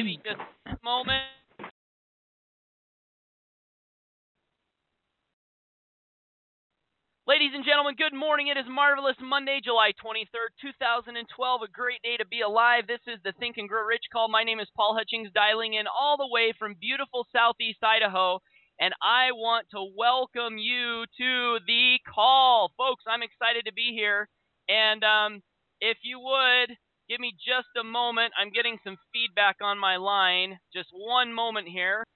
Give me just a moment. Ladies and gentlemen, good morning. It is Marvelous Monday, July 23rd, 2012. A great day to be alive. This is the Think and Grow Rich call. My name is Paul Hutchings, dialing in all the way from beautiful southeast Idaho, and I want to welcome you to the call. Folks, I'm excited to be here, and if you would, give me just a moment. I'm getting some feedback on my line. Just one moment here.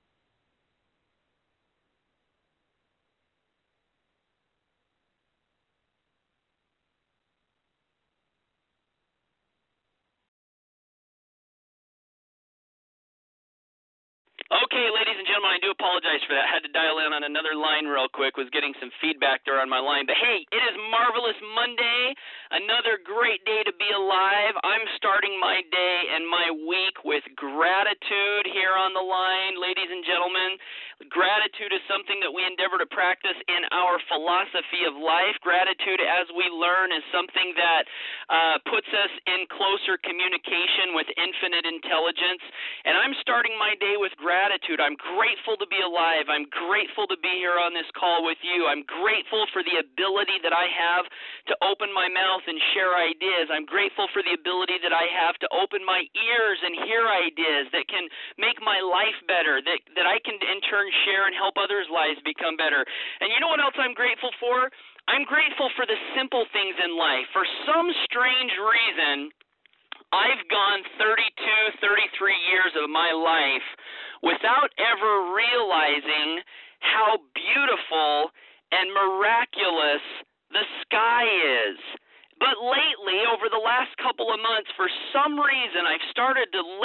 Okay, ladies and gentlemen, I do apologize for that. I had to dial in on another line real quick. Was getting some feedback there on my line. But hey, it is Marvelous Monday. Another great day to be alive. I'm starting my day and my week with gratitude here on the line, ladies and gentlemen. Gratitude is something that we endeavor to practice in our philosophy of life. Gratitude, as we learn, is something that puts us in closer communication with infinite intelligence. And I'm starting my day with gratitude. I'm grateful to be alive. I'm grateful to be here on this call with you. I'm grateful for the ability that I have to open my mouth and share ideas. I'm grateful for the ability that I have to open my ears and hear ideas that can make my life better, that I can in turn share and help others' lives become better. And you know what else I'm grateful for? I'm grateful for the simple things in life. For some strange reason, I've gone 32, 33 years of my life without ever realizing how beautiful and miraculous the sky is. But lately, over the last couple of months, for some reason, I've started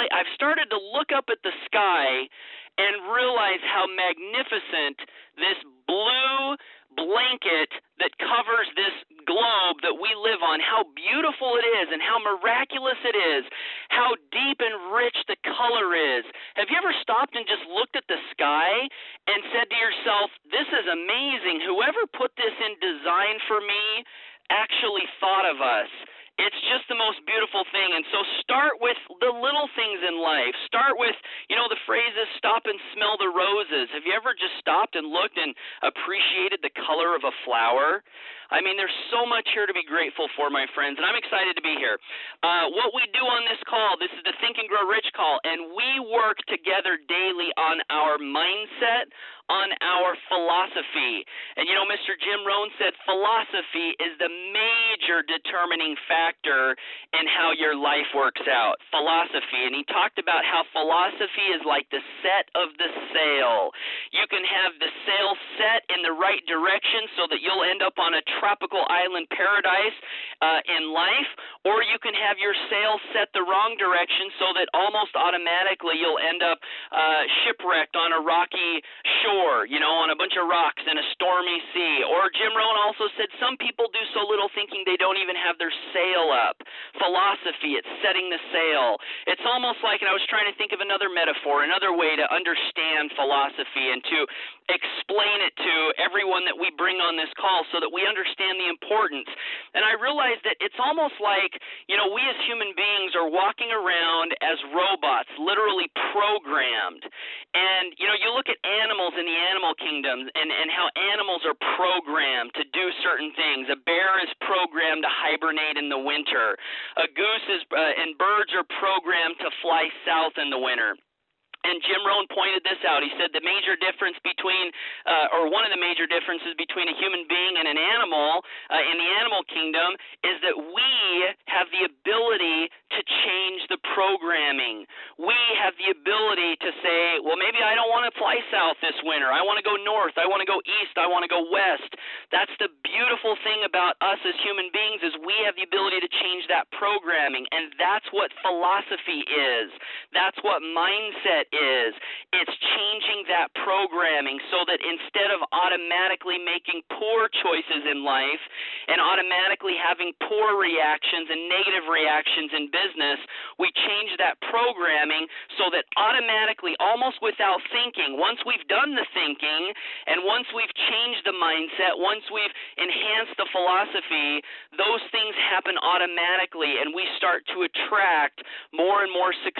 to look up at the sky and realize how magnificent this blue blanket that covers this globe that we live on, how beautiful it is and how miraculous it is, how deep and rich the color is. Have you ever stopped and just looked at the sky and said to yourself, this is amazing. Whoever put this in design for me actually thought of us. It's just the most beautiful thing. And so start with the little things in life. Start with, the phrase is stop and smell the roses. Have you ever just stopped and looked and appreciated the color of a flower? I mean, there's so much here to be grateful for, my friends, and I'm excited to be here. What we do on this call, this is the Think and Grow Rich call, and we work together daily on our mindset, on our philosophy. And Mr. Jim Rohn said philosophy is the major determining factor in how your life works out. Philosophy. And he talked about how philosophy is like the set of the sail. You can have the sail set in the right direction so that you'll end up on a tropical island paradise in life, or you can have your sail set the wrong direction so that almost automatically you'll end up shipwrecked on a rocky shore, on a bunch of rocks in a stormy sea. Or Jim Rohn also said some people do so little thinking they don't even have their sail up. Philosophy, it's setting the sail. It's almost like, and I was trying to think of another metaphor, another way to understand philosophy and to explain it to everyone that we bring on this call so that we understand the importance. And I realized that it's almost like, we as human beings are walking around as robots, literally programmed. And, you look at animals in the animal kingdom and how animals are programmed to do certain things. A bear is programmed to hibernate in the winter. A goose and birds are programmed to fly south in the winter. And Jim Rohn pointed this out. He said the major difference between, or one of the major differences between a human being and an animal in the animal kingdom is that we have the ability to change the programming. We have the ability to say, well, maybe I don't want to fly south this winter. I want to go north. I want to go east. I want to go west. That's the beautiful thing about us as human beings is we have the ability to change that programming, and that's what philosophy is. That's what mindset is. It's changing that programming so that instead of automatically making poor choices in life and automatically having poor reactions and negative reactions in business, we change that programming so that automatically, almost without thinking, once we've done the thinking and once we've changed the mindset, once we've enhanced the philosophy, those things happen automatically and we start to attract more and more success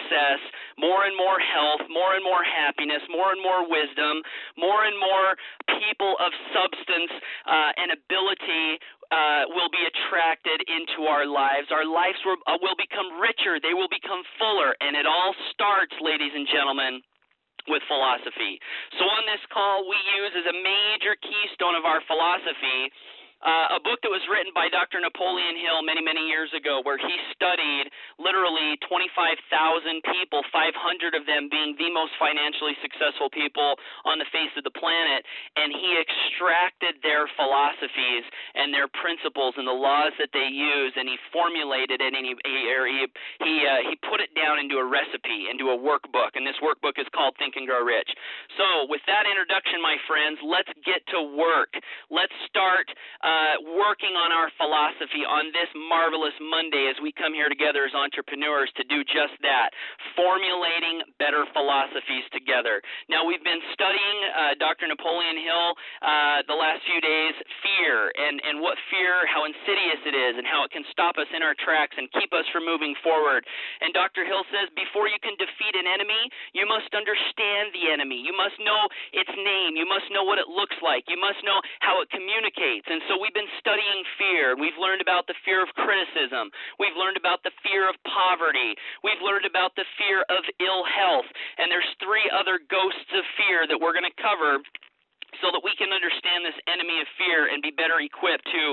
more and more health, more and more happiness, more and more wisdom, more and more people of substance and ability will be attracted into our lives. Our lives will become richer. They will become fuller. And it all starts, ladies and gentlemen, with philosophy. So on this call, we use as a major keystone of our philosophy a book that was written by Dr. Napoleon Hill many, many years ago, where he studied literally 25,000 people, 500 of them being the most financially successful people on the face of the planet, and he extracted their philosophies and their principles and the laws that they use, and he formulated it, and he put it down into a recipe, into a workbook, and this workbook is called Think and Grow Rich. So with that introduction, my friends, let's get to work. Let's start working on our philosophy on this marvelous Monday as we come here together as entrepreneurs to do just that, formulating better philosophies together. Now, we've been studying Dr. Napoleon Hill the last few days, fear, and what fear, how insidious it is, and how it can stop us in our tracks and keep us from moving forward. And Dr. Hill says before you can defeat an enemy, you must understand the enemy. You must know its name. You must know what it looks like. You must know how it communicates. And so we've been studying fear. We've learned about the fear of criticism. We've learned about the fear of poverty. We've learned about the fear of ill health. And there's 3 other ghosts of fear that we're going to cover so that we can understand this enemy of fear and be better equipped to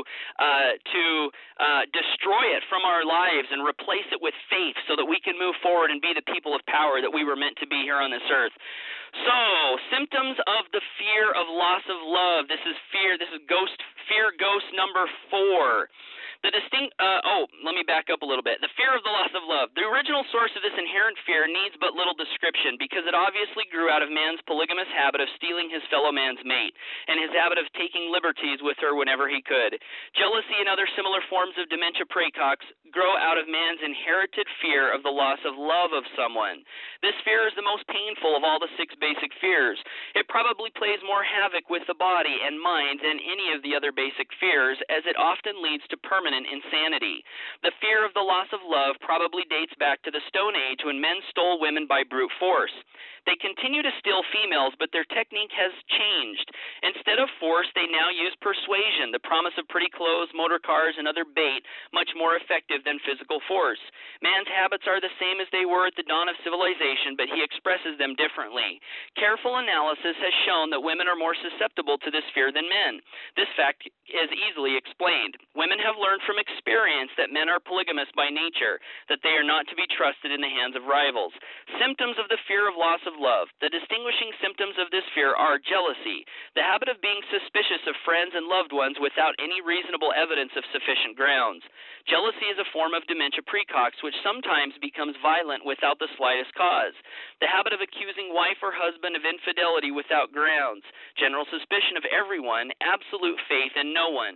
destroy it from our lives and replace it with faith so that we can move forward and be the people of power that we were meant to be here on this earth. So, symptoms of the fear of loss of love. This is fear. This is fear ghost number 4. Let me back up a little bit. The fear of the loss of love. The original source of this inherent fear needs but little description because it obviously grew out of man's polygamous habit of stealing his fellow man's mate and his habit of taking liberties with her whenever he could. Jealousy and other similar forms of dementia praecox grow out of man's inherited fear of the loss of love of someone. This fear is the most painful of all the 6 basic fears. It probably plays more havoc with the body and mind than any of the other basic fears, as it often leads to permanent insanity. The fear of the loss of love probably dates back to the Stone Age when men stole women by brute force. They continue to steal females, but their technique has changed. Instead of force, they now use persuasion, the promise of pretty clothes, motor cars, and other bait, much more effective than physical force. Man's habits are the same as they were at the dawn of civilization, but he expresses them differently. Careful analysis has shown that women are more susceptible to this fear than men. This fact is easily explained. Women have learned from experience that men are polygamous by nature, that they are not to be trusted in the hands of rivals. Symptoms of the fear of loss of love. The distinguishing symptoms of this fear are jealousy, the habit of being suspicious of friends and loved ones without any reasonable evidence of sufficient grounds. Jealousy is a form of dementia praecox, which sometimes becomes violent without the slightest cause. The habit of accusing wife or husband of infidelity without grounds. General suspicion of everyone, absolute faith in no one.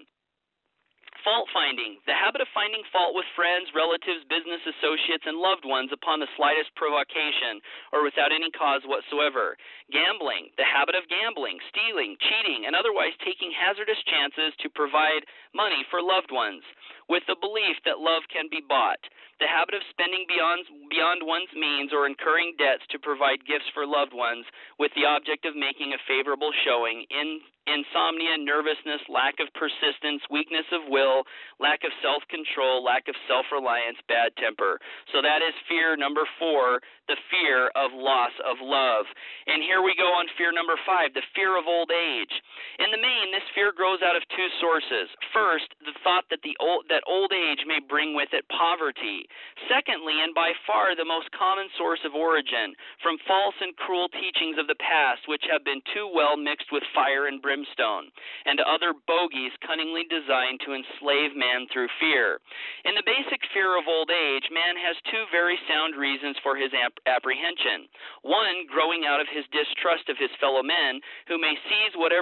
Fault finding, the habit of finding fault with friends, relatives, business associates, and loved ones upon the slightest provocation or without any cause whatsoever. Gambling, the habit of gambling, stealing, cheating, and otherwise taking hazardous chances to provide money for loved ones, with the belief that love can be bought. The habit of spending beyond one's means or incurring debts to provide gifts for loved ones with the object of making a favorable showing. Insomnia, nervousness, lack of persistence, weakness of will, lack of self-control, lack of self-reliance, bad temper. So that is fear number 4, the fear of loss of love. And here we go on fear number 5, the fear of old age. In the main, this fear grows out of 2 sources. First, the thought that old age may bring with it poverty. Secondly, and by far the most common source of origin, from false and cruel teachings of the past which have been too well mixed with fire and brimstone, and other bogies cunningly designed to enslave man through fear. In the basic fear of old age, man has 2 very sound reasons for his apprehension. One, growing out of his distrust of his fellow men, who may seize whatever worldly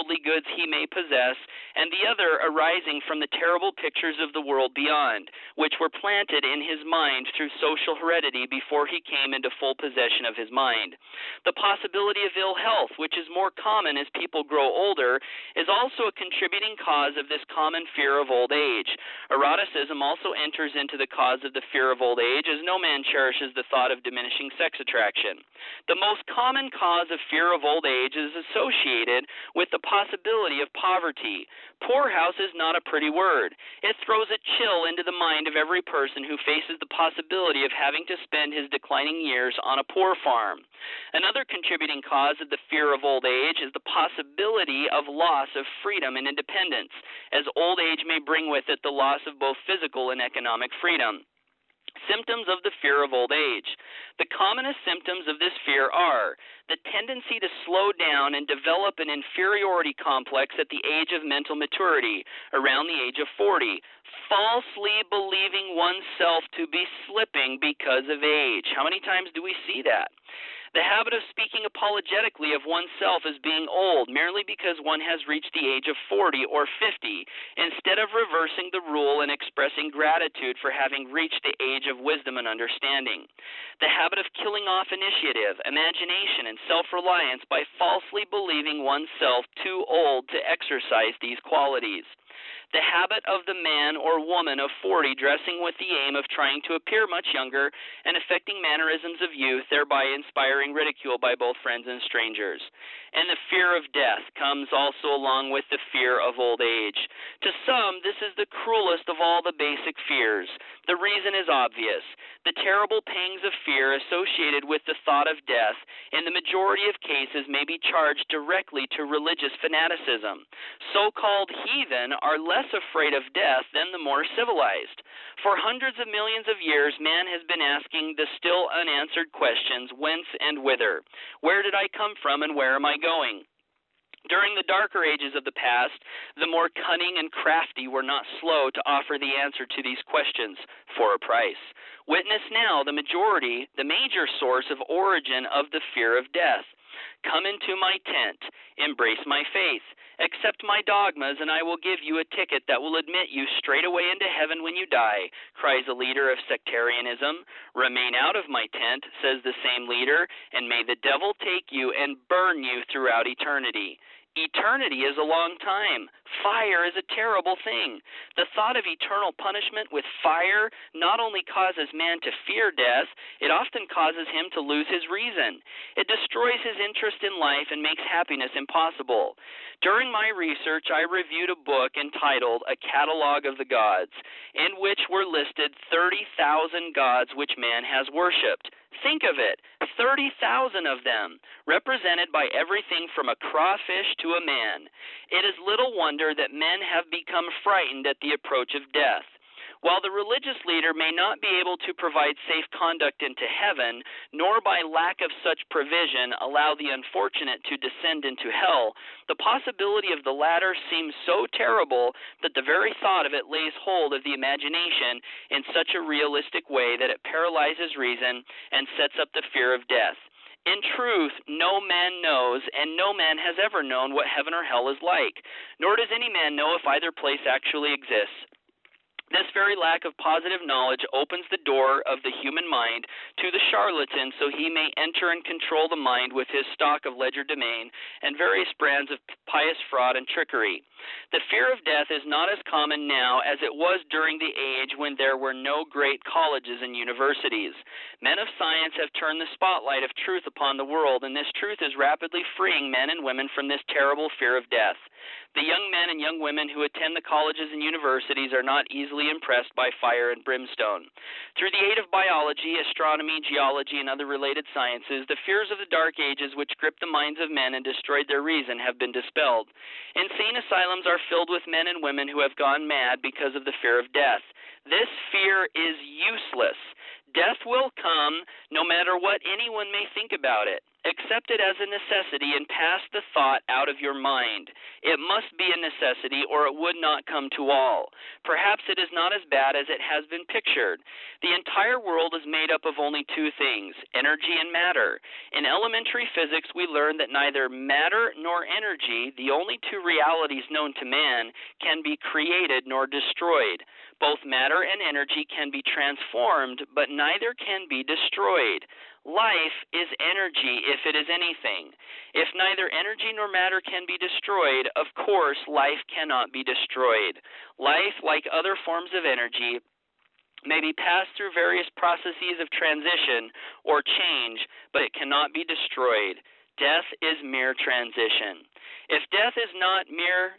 worldly goods he may possess, and the other arising from the terrible pictures of the world beyond, which were planted in his mind through social heredity before he came into full possession of his mind. The possibility of ill health, which is more common as people grow older, is also a contributing cause of this common fear of old age. Eroticism also enters into the cause of the fear of old age, as no man cherishes the thought of diminishing sex attraction. The most common cause of fear of old age is associated with the possibility of poverty. Poorhouse is not a pretty word. It throws a chill into the mind of every person who faces the possibility of having to spend his declining years on a poor farm. Another contributing cause of the fear of old age is the possibility of loss of freedom and independence, as old age may bring with it the loss of both physical and economic freedom. Symptoms of the fear of old age. The commonest symptoms of this fear are the tendency to slow down and develop an inferiority complex at the age of mental maturity, around the age of 40, falsely believing oneself to be slipping because of age. How many times do we see that? The habit of speaking apologetically of oneself as being old merely because one has reached the age of 40 or 50, instead of reversing the rule and expressing gratitude for having reached the age of wisdom and understanding. The habit of killing off initiative, imagination, and self-reliance by falsely believing oneself too old to exercise these qualities. The habit of the man or woman of 40 dressing with the aim of trying to appear much younger and affecting mannerisms of youth, thereby inspiring ridicule by both friends and strangers. And the fear of death comes also along with the fear of old age. To some, this is the cruelest of all the basic fears. The reason is obvious. The terrible pangs of fear associated with the thought of death, in the majority of cases, may be charged directly to religious fanaticism. So-called heathen are less afraid of death than the more civilized. For hundreds of millions of years, man has been asking the still unanswered questions, whence and whither? Where did I come from and where am I going? During the darker ages of the past, the more cunning and crafty were not slow to offer the answer to these questions for a price. Witness now the major source of origin of the fear of death. Come into my tent, embrace my faith, accept my dogmas, and I will give you a ticket that will admit you straight away into heaven when you die, cries a leader of sectarianism. Remain out of my tent, says the same leader, and may the devil take you and burn you throughout eternity. Eternity is a long time. Fire is a terrible thing. The thought of eternal punishment with fire not only causes man to fear death, it often causes him to lose his reason. It destroys his interest in life and makes happiness impossible. During my research, I reviewed a book entitled A Catalog of the Gods, in which were listed 30,000 gods which man has worshipped. Think of it, 30,000 of them, represented by everything from a crawfish to a man. It is little wonder that men have become frightened at the approach of death. While the religious leader may not be able to provide safe conduct into heaven, nor by lack of such provision allow the unfortunate to descend into hell, the possibility of the latter seems so terrible that the very thought of it lays hold of the imagination in such a realistic way that it paralyzes reason and sets up the fear of death. In truth, no man knows, and no man has ever known what heaven or hell is like, nor does any man know if either place actually exists. This very lack of positive knowledge opens the door of the human mind to the charlatan so he may enter and control the mind with his stock of legerdemain and various brands of pious fraud and trickery. The fear of death is not as common now as it was during the age when there were no great colleges and universities. Men of science have turned the spotlight of truth upon the world, and this truth is rapidly freeing men and women from this terrible fear of death. The young men and young women who attend the colleges and universities are not easily impressed by fire and brimstone. Through the aid of biology, astronomy, geology, and other related sciences, the fears of the dark ages which gripped the minds of men and destroyed their reason have been dispelled. Insane asylums are filled with men and women who have gone mad because of the fear of death. This fear is useless. Death will come no matter what anyone may think about it. Accept it as a necessity and pass the thought out of your mind. It must be a necessity or it would not come to all. Perhaps it is not as bad as it has been pictured. The entire world is made up of only two things, energy and matter. In elementary physics, we learn that neither matter nor energy, the only two realities known to man, can be created nor destroyed. Both matter and energy can be transformed, but neither can be destroyed. Life is energy if it is anything. If neither energy nor matter can be destroyed, of course, life cannot be destroyed. Life, like other forms of energy, may be passed through various processes of transition or change, but it cannot be destroyed. Death is mere transition. If death is not mere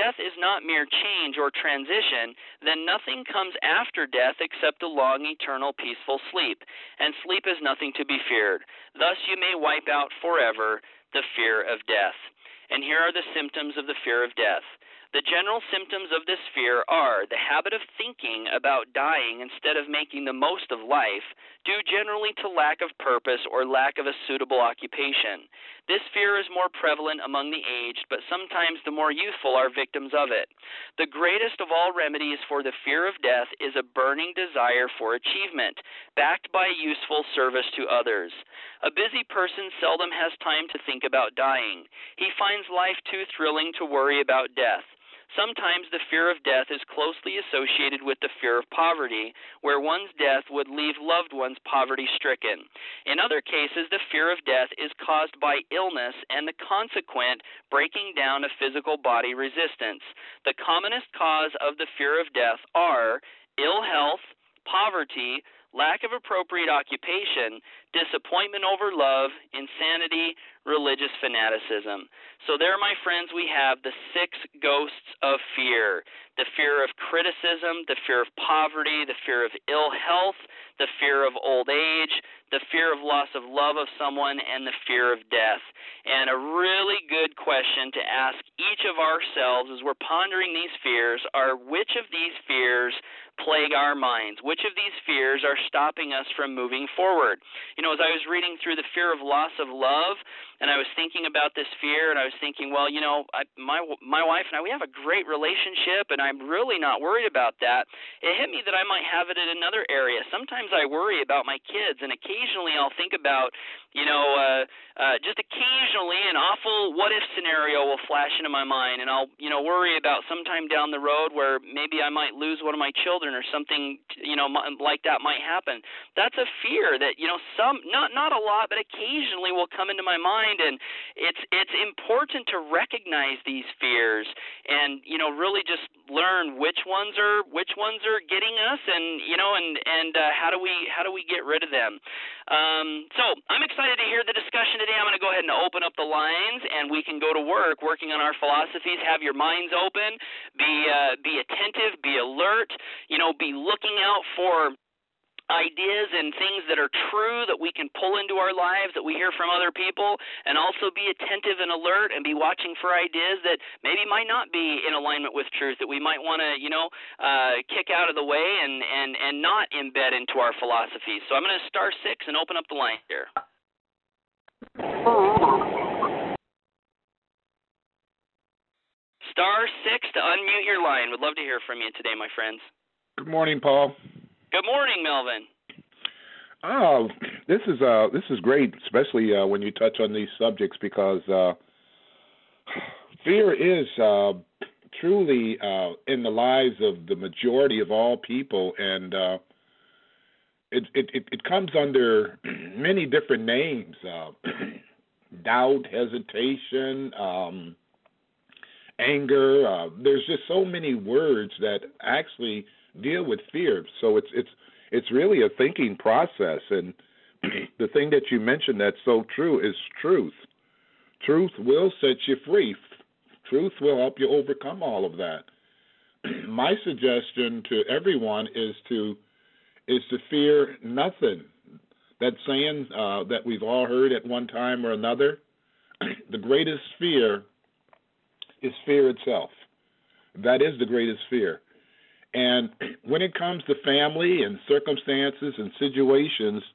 change or transition, then nothing comes after death except a long, eternal, peaceful sleep, and sleep is nothing to be feared. Thus you may wipe out forever the fear of death. And here are the symptoms of the fear of death. The general symptoms of this fear are the habit of thinking about dying instead of making the most of life, due generally to lack of purpose or lack of a suitable occupation. This fear is more prevalent among the aged, but sometimes the more youthful are victims of it. The greatest of all remedies for the fear of death is a burning desire for achievement, backed by useful service to others. A busy person seldom has time to think about dying. He finds life too thrilling to worry about death. Sometimes the fear of death is closely associated with the fear of poverty, where one's death would leave loved ones poverty-stricken. In other cases, the fear of death is caused by illness and the consequent breaking down of physical body resistance. The commonest cause of the fear of death are ill health, poverty, lack of appropriate occupation, disappointment over love, insanity, religious fanaticism. So there, my friends, we have the 6 ghosts of fear. The fear of criticism, the fear of poverty, the fear of ill health, the fear of old age, the fear of loss of love of someone, and the fear of death. And a really good question to ask each of ourselves as we're pondering these fears are, which of these fears plague our minds? Which of these fears are stopping us from moving forward? You know, as I was reading through the fear of loss of love, and I was thinking about this fear, and I was thinking, well, you know, my wife and I, we have a great relationship, and I'm really not worried about that. It hit me that I might have it in another area. Sometimes I worry about my kids, and occasionally I'll think about, you know, just occasionally an awful what-if scenario will flash into my mind, and I'll, you know, worry about sometime down the road where maybe I might lose one of my children or something, you know, like that might happen. That's a fear that, you know, not a lot, but occasionally will come into my mind, and it's important to recognize these fears and, you know, really just learn which ones are getting us, and, you know, and how do we get rid of them. So I'm excited to hear the discussion today. I'm going to go ahead and open up the lines, and we can go to work working on our philosophies. Have your minds open, be attentive, be alert, you know, be looking out for ideas and things that are true that we can pull into our lives that we hear from other people, and also be attentive and alert and be watching for ideas that maybe might not be in alignment with truth, that we might want to, you know, kick out of the way and not embed into our philosophies. So I'm going to star 6 and open up the line here. Star 6 to unmute your line. Would love to hear from you today, my friends. Good morning, Paul. Good morning, Melvin. Oh, this is great, especially when you touch on these subjects, because fear is truly in the lives of the majority of all people, and it comes under many different names: doubt, hesitation, anger. There's just so many words that actually deal with fear. So it's really a thinking process, and the thing that you mentioned that's so true is truth. Truth will set you free. Truth will help you overcome all of that. My suggestion to everyone is to fear nothing. That saying that we've all heard at one time or another, the greatest fear is fear itself. That is the greatest fear. And when it comes to family and circumstances and situations,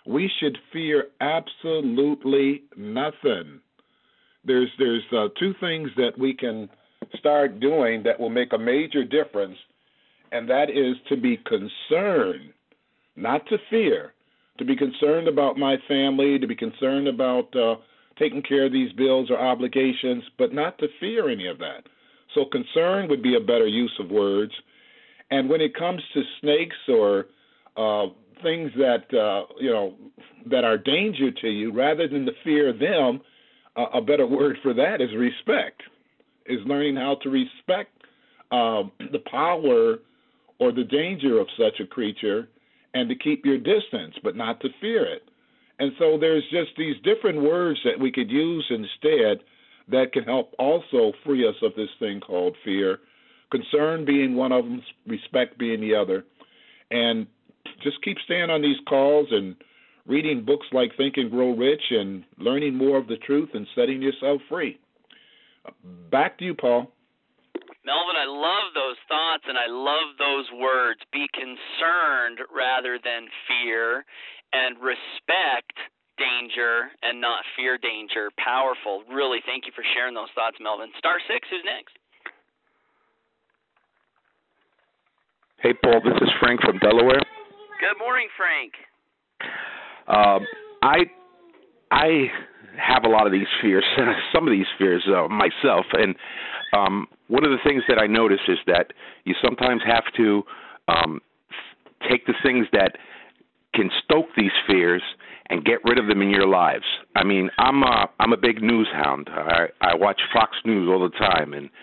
we should fear absolutely nothing. There's two things that we can start doing that will make a major difference, and that is to be concerned, not to fear, to be concerned about my family, to be concerned about taking care of these bills or obligations, but not to fear any of that. So concern would be a better use of words. And when it comes to snakes or things that that are danger to you, rather than to fear them, a better word for that is respect. Is learning how to respect the power or the danger of such a creature, and to keep your distance, but not to fear it. And so there's just these different words that we could use instead that can help also free us of this thing called fear. Concern being one of them, respect being the other. And just keep staying on these calls and reading books like Think and Grow Rich and learning more of the truth and setting yourself free. Back to you, Paul. Melvin, I love those thoughts and I love those words. Be concerned rather than fear, and respect danger and not fear danger. Powerful. Really, thank you for sharing those thoughts, Melvin. Star 6, who's next? Hey, Paul, this is Frank from Delaware. Good morning, Frank. I have a lot of these fears, some of these fears myself, and one of the things that I notice is that you sometimes have to take the things that can stoke these fears and get rid of them in your lives. I mean, I'm a big news hound. I watch Fox News all the time, and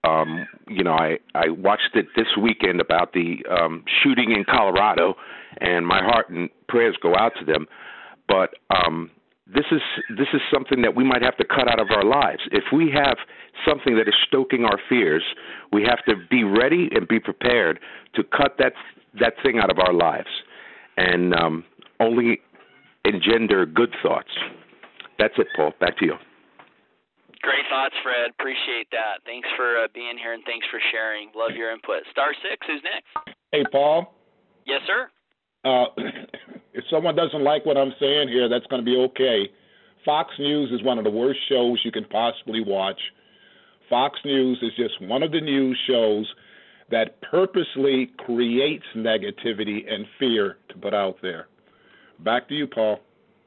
I watched it this weekend about the shooting in Colorado, and my heart and prayers go out to them. But this is something that we might have to cut out of our lives. If we have something that is stoking our fears, we have to be ready and be prepared to cut that thing out of our lives, and only engender good thoughts. That's it, Paul. Back to you. Great thoughts, Fred. Appreciate that. Thanks for being here, and thanks for sharing. Love your input. Star 6, who's next? Hey, Paul. Yes, sir. If someone doesn't like what I'm saying here, that's going to be okay. Fox News is one of the worst shows you can possibly watch. Fox News is just one of the news shows that purposely creates negativity and fear to put out there. Back to you, Paul.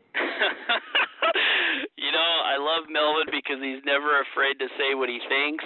I love Melvin because he's never afraid to say what he thinks.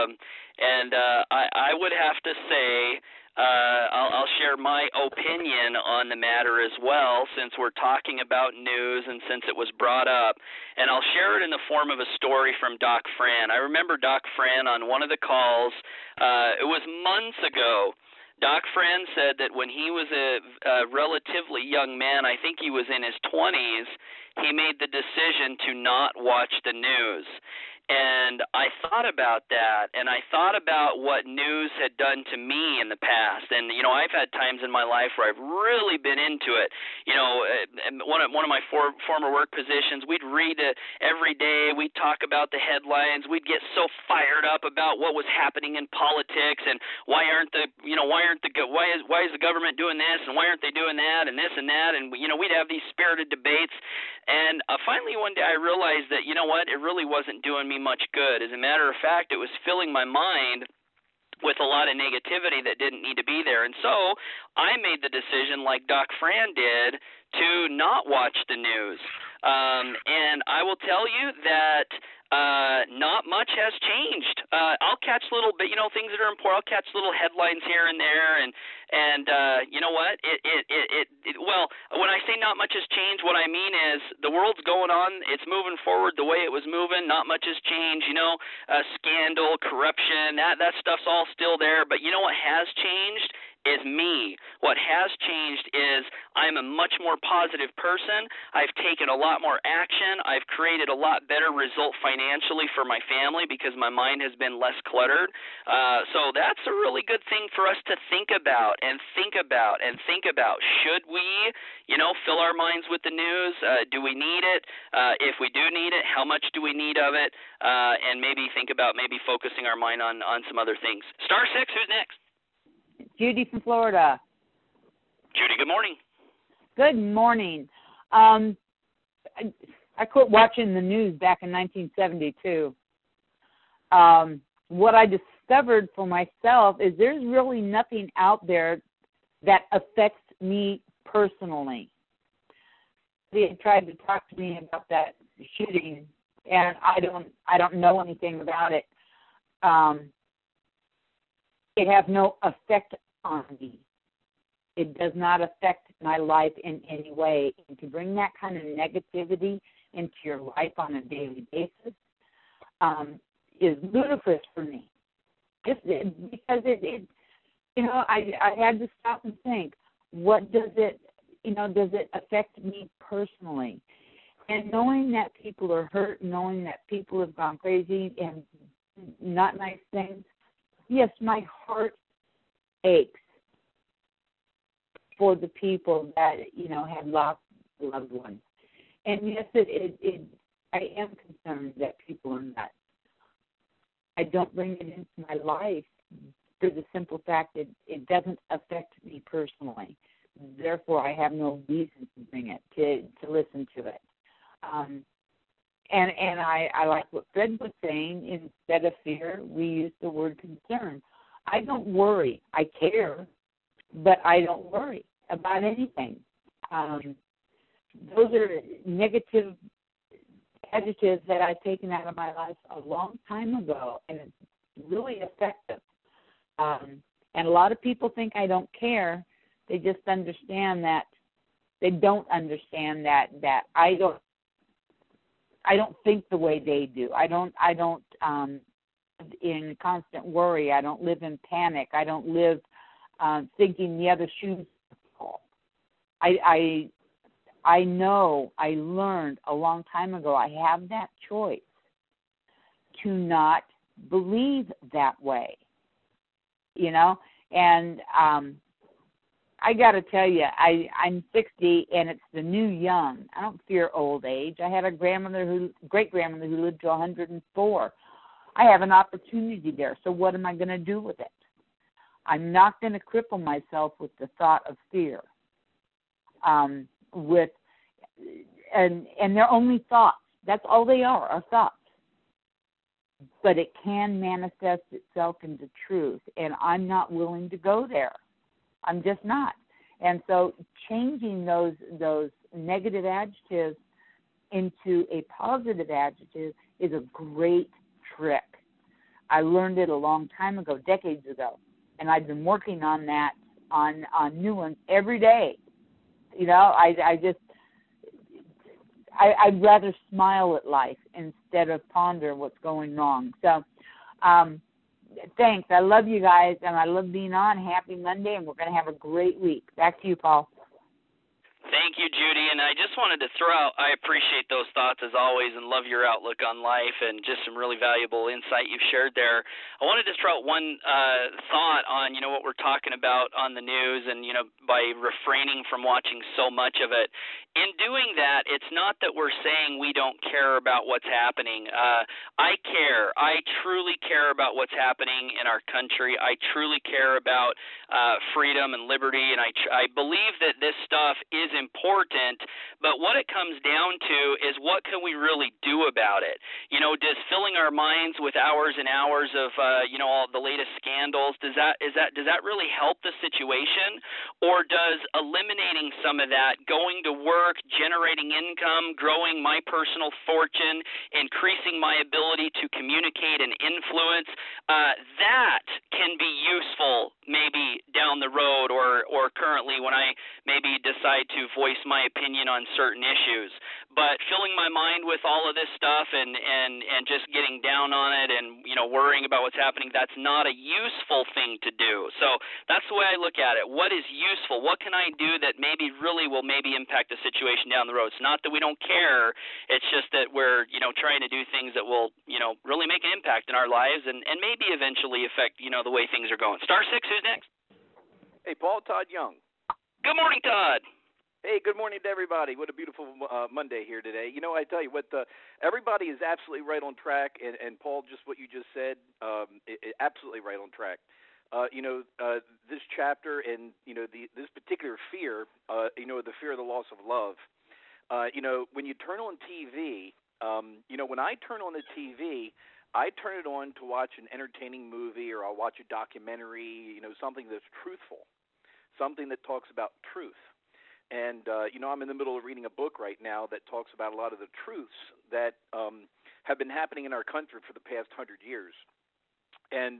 I would have to say, I'll share my opinion on the matter as well, since we're talking about news and since it was brought up. And I'll share it in the form of a story from Doc Fran. I remember Doc Fran on one of the calls. It was months ago. Doc Fran said that when he was a relatively young man, I think he was in his 20s, he made the decision to not watch the news. And I thought about that, and I thought about what news had done to me in the past. And, I've had times in my life where I've really been into it. One of my former work positions, we'd read every day. We'd talk about the headlines. We'd get so fired up about what was happening in politics and why is the government doing this and why aren't they doing that and this and that. And, we'd have these spirited debates. And finally one day I realized that, it really wasn't doing me much good. As a matter of fact, it was filling my mind with a lot of negativity that didn't need to be there. And so I made the decision, like Doc Fran did, to not watch the news. And I will tell you that not much has changed. I'll catch little bit, things that are important. I'll catch little headlines here and there, and you know what? Well, when I say not much has changed, what I mean is the world's going on. It's moving forward the way it was moving. Not much has changed. Scandal, corruption, that stuff's all still there. But you know what has changed? Is me. What has changed is I'm a much more positive person. I've taken a lot more action. I've created a lot better result financially for my family because my mind has been less cluttered. So that's a really good thing for us to think about and think about. Should we, fill our minds with the news? Do we need it? If we do need it, how much do we need of it? And maybe think about focusing our mind on some other things. Star 6, who's next? Judy from Florida. Judy, good morning. Good morning. I quit watching the news back in 1972. What I discovered for myself is there's really nothing out there that affects me personally. They had tried to talk to me about that shooting, and I don't know anything about it. It has no effect on me. It does not affect my life in any way. And to bring that kind of negativity into your life on a daily basis is ludicrous for me. Just because it I had to stop and think, what does it, does it affect me personally? And knowing that people are hurt, knowing that people have gone crazy and not nice things, yes, my heart aches for the people that, have lost loved ones. And yes, I am concerned that people are nuts. I don't bring it into my life for the simple fact that it doesn't affect me personally. Therefore, I have no reason to bring it, to listen to it. And I like what Fred was saying. Instead of fear, we use the word concern. I don't worry. I care, but I don't worry about anything. Those are negative adjectives that I've taken out of my life a long time ago, and it's really effective. And a lot of people think I don't care. They just understand that they don't understand that I don't think the way they do. I don't in constant worry. I don't live in panic. I don't live thinking the other shoe's fall. I know, I learned a long time ago, I have that choice to not believe that way, and I got to tell you, I'm 60, and it's the new young. I don't fear old age. I had a great-grandmother who lived to 104. I have an opportunity there, so what am I going to do with it? I'm not going to cripple myself with the thought of fear. And they're only thoughts. That's all they are thoughts. But it can manifest itself into truth, and I'm not willing to go there. I'm just not. And so changing those negative adjectives into a positive adjective is a great trick. I learned it a long time ago, decades ago, and I've been working on that on new ones every day. I'd rather smile at life instead of ponder what's going wrong. So thanks. I love you guys, and I love being on. Happy Monday, and we're going to have a great week. Back to you, Paul. Thank you, Judy. And I just wanted to throw out, I appreciate those thoughts as always and love your outlook on life and just some really valuable insight you've shared there. I wanted to throw out one thought on, what we're talking about on the news and, by refraining from watching so much of it. In doing that, it's not that we're saying we don't care about what's happening. I care. I truly care about what's happening in our country. I truly care about freedom and liberty, and I believe that this stuff is important, but what it comes down to is what can we really do about it? Does filling our minds with hours and hours of all the latest scandals, does that really help the situation? Or does eliminating some of that, going to work, generating income, growing my personal fortune, increasing my ability to communicate and influence, that can be useful maybe down the road or currently when I maybe decide to voice my opinion on certain issues. But filling my mind with all of this stuff and just getting down on it and worrying about what's happening, that's not a useful thing to do. So that's the way I look at it. What is useful? What can I do that maybe really will maybe impact the situation down the road? It's not that we don't care. It's just that we're trying to do things that will really make an impact in our lives and maybe eventually affect the way things are going. Star 6, who's next? Hey, Paul, Todd Young. Good morning, Todd. Hey, good morning to everybody. What a beautiful Monday here today. I tell you what, everybody is absolutely right on track, and Paul, just what you just said, absolutely right on track. This chapter and, this particular fear, the fear of the loss of love, When you turn on TV, when I turn on the TV, I turn it on to watch an entertaining movie, or I'll watch a documentary, something that's truthful, something that talks about truth. And, I'm in the middle of reading a book right now that talks about a lot of the truths that have been happening in our country for the past 100 years. And,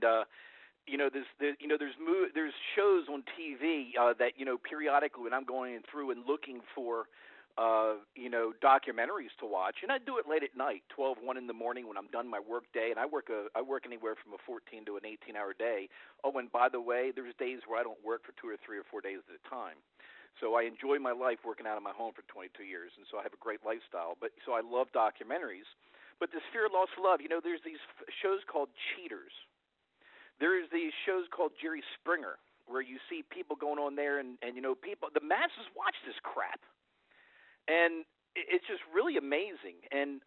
there's shows on TV that, periodically when I'm going through and looking for documentaries to watch, and I do it late at night, 1 in the morning when I'm done my work day, and I work anywhere from a 14 to an 18-hour day. Oh, and by the way, there's days where I don't work for 2 or 3 or 4 days at a time. So I enjoy my life working out of my home for 22 years, and so I have a great lifestyle. So I love documentaries. But this fear, loss, love, there's these shows called cheaters. There's these shows called Jerry Springer, where you see people going on there, and people, the masses watch this crap. And it's just really amazing. And,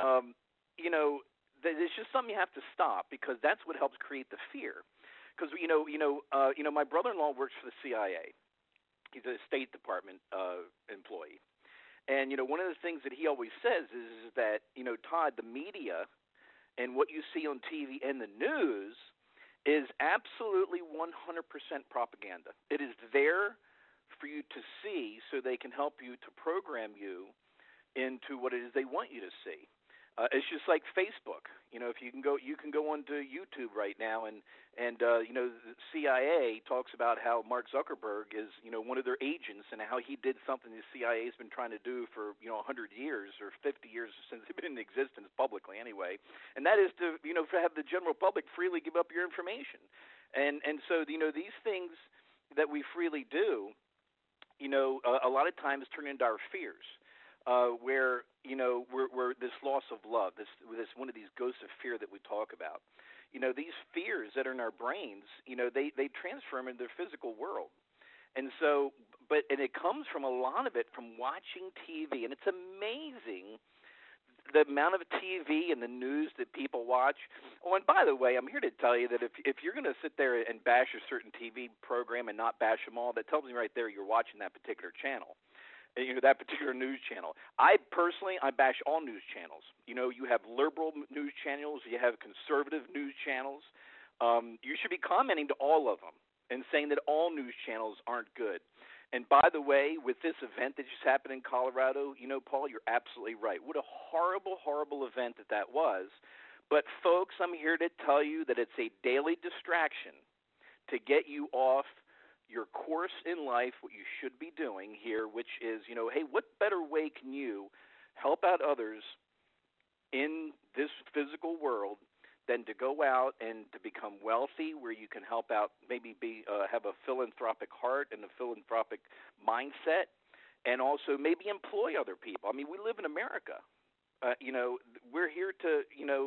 it's just something you have to stop, because that's what helps create the fear. Because, my brother-in-law works for the CIA. He's a State Department employee. And, one of the things that he always says is that, Todd, the media and what you see on TV and the news is absolutely 100% propaganda. It is there for you to see so they can help you to program you into what it is they want you to see. It's just like Facebook. If you can go onto YouTube right now, and the CIA talks about how Mark Zuckerberg is one of their agents, and how he did something the CIA has been trying to do for 100 years or 50 years since they've been in existence publicly anyway, and that is to have the general public freely give up your information, and so these things that we freely do, a lot of times turn into our fears. Where we're this loss of love, this one of these ghosts of fear that we talk about. These fears that are in our brains, they transform into their physical world, and so, and it comes from a lot of it from watching TV, and it's amazing the amount of TV and the news that people watch. Oh, and by the way, I'm here to tell you that if you're going to sit there and bash a certain TV program and not bash them all, that tells me right there you're watching that particular channel. That particular news channel. I bash all news channels. You have liberal news channels, you have conservative news channels. You should be commenting to all of them and saying that all news channels aren't good. And by the way, with this event that just happened in Colorado, Paul, you're absolutely right. What a horrible, horrible event that was. But folks, I'm here to tell you that it's a daily distraction to get you off your course in life, what you should be doing here, which is, hey, what better way can you help out others in this physical world than to go out and to become wealthy, where you can help out, maybe have a philanthropic heart and a philanthropic mindset, and also maybe employ other people. I mean, we live in America. We're here to,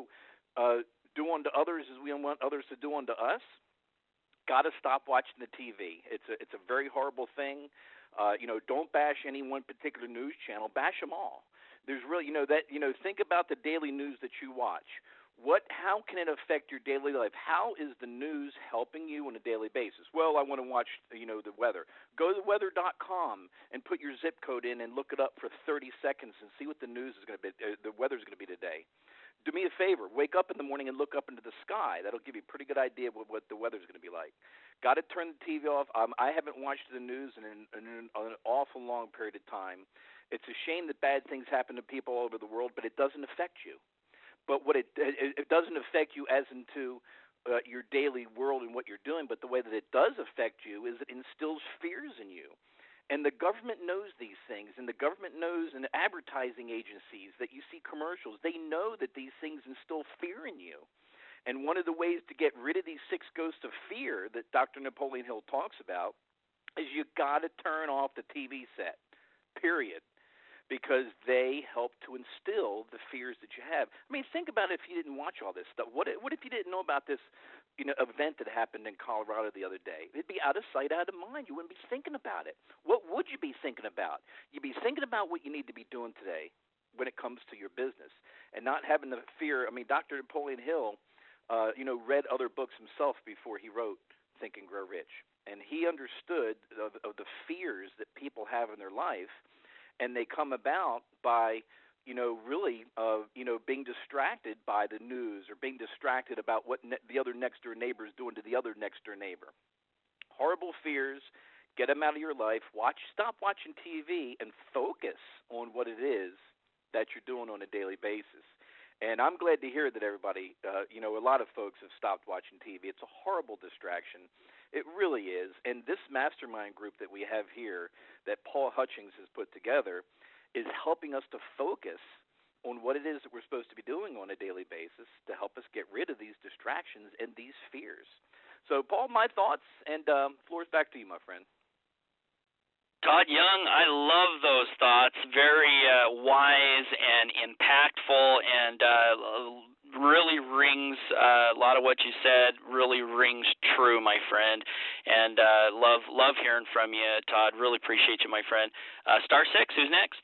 do unto others as we want others to do unto us. Got to stop watching the TV. It's a very horrible thing. Don't bash any one particular news channel. Bash them all. There's really, think about the daily news that you watch. How can it affect your daily life? How is the news helping you on a daily basis? Well, I want to watch, the weather. Go to weather.com and put your zip code in and look it up for 30 seconds and see what the news is going to be. The weather is going to be today. Do me a favor, wake up in the morning and look up into the sky. That'll give you a pretty good idea of what the weather's going to be like. Got to turn the TV off. I haven't watched the news in an awful long period of time. It's a shame that bad things happen to people all over the world, but it doesn't affect you. But what it doesn't affect you as into your daily world and what you're doing, but the way that it does affect you is it instills fears in you. And the government knows these things, and the government knows, and advertising agencies that you see commercials, they know that these things instill fear in you. And one of the ways to get rid of these 6 ghosts of fear that Dr. Napoleon Hill talks about is you got to turn off the TV set, period, because they help to instill the fears that you have. I mean, think about it if you didn't watch all this stuff. What if you didn't know about this event that happened in Colorado the other day? It'd be out of sight, out of mind. You wouldn't be thinking about it. What would you be thinking about? You'd be thinking about what you need to be doing today when it comes to your business, and not having the fear. I mean, Dr. Napoleon Hill, read other books himself before he wrote Think and Grow Rich, and he understood of the fears that people have in their life. and they come about by really, being distracted by the news or being distracted about what the other next door neighbor is doing to the other next door neighbor. Horrible fears, get them out of your life. Stop watching TV and focus on what it is that you're doing on a daily basis. And I'm glad to hear that everybody, a lot of folks have stopped watching TV. It's a horrible distraction. It really is. And this mastermind group that we have here that Paul Hutchings has put together is helping us to focus on what it is that we're supposed to be doing on a daily basis to help us get rid of these distractions and these fears. So, Paul, my thoughts, and floor's back to you, my friend. Todd Young, I love those thoughts. Very wise and impactful, and really rings a lot of what you said really rings true, my friend. And love hearing from you, Todd. Really appreciate you, my friend. Star 6, who's next?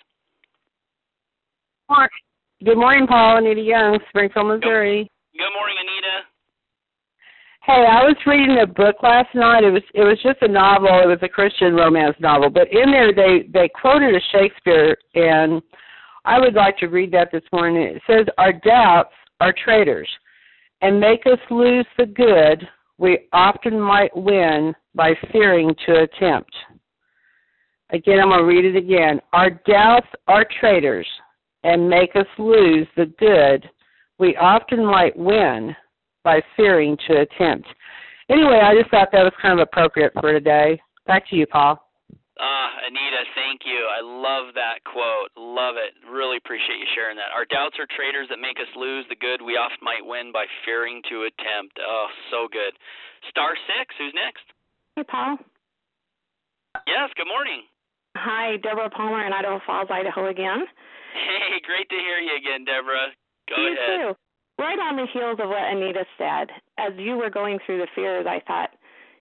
Mark. Good morning, Paul. Anita Young, Springfield, Missouri. Good morning, Anita. Hey, I was reading a book last night. It was just a novel. It was a Christian romance novel, but in there they quoted a Shakespeare, and I would like to read that this morning. It says, "Our doubts are traitors, and make us lose the good we often might win by fearing to attempt." Again, I'm going to read it again. "Our doubts are traitors, and make us lose the good we often might win by fearing to attempt." Anyway, I just thought that was kind of appropriate for today. Back to you, Paul. Anita, thank you. I love that quote. Love it. Really appreciate you sharing that. Our doubts are traitors that make us lose the good we often might win by fearing to attempt. Oh, so good. Star 6, who's next? Hey, Paul. Yes, good morning. Hi, Deborah Palmer in Idaho Falls, Idaho again. Hey, great to hear you again, Deborah. Go ahead. You too. Right on the heels of what Anita said, as you were going through the fears, I thought,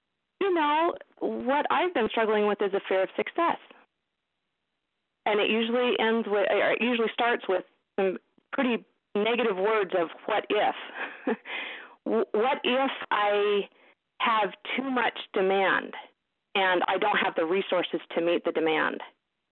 what I've been struggling with is a fear of success. And it usually starts with some pretty negative words of what if. What if I have too much demand and I don't have the resources to meet the demand?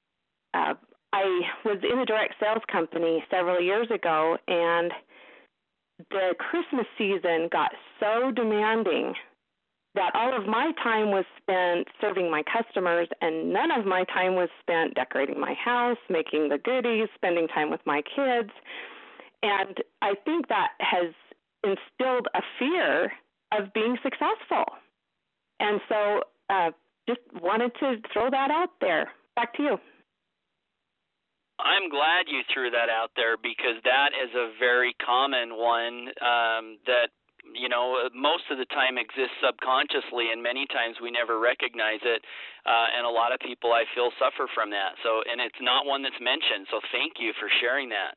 I was in a direct sales company several years ago, and the Christmas season got so demanding that all of my time was spent serving my customers, and none of my time was spent decorating my house, making the goodies, spending time with my kids. And I think that has instilled a fear of being successful. And so just wanted to throw that out there. Back to you. I'm glad you threw that out there, because that is a very common one that, most of the time exists subconsciously, and many times we never recognize it, and a lot of people, I feel, suffer from that. So, and it's not one that's mentioned, so thank you for sharing that.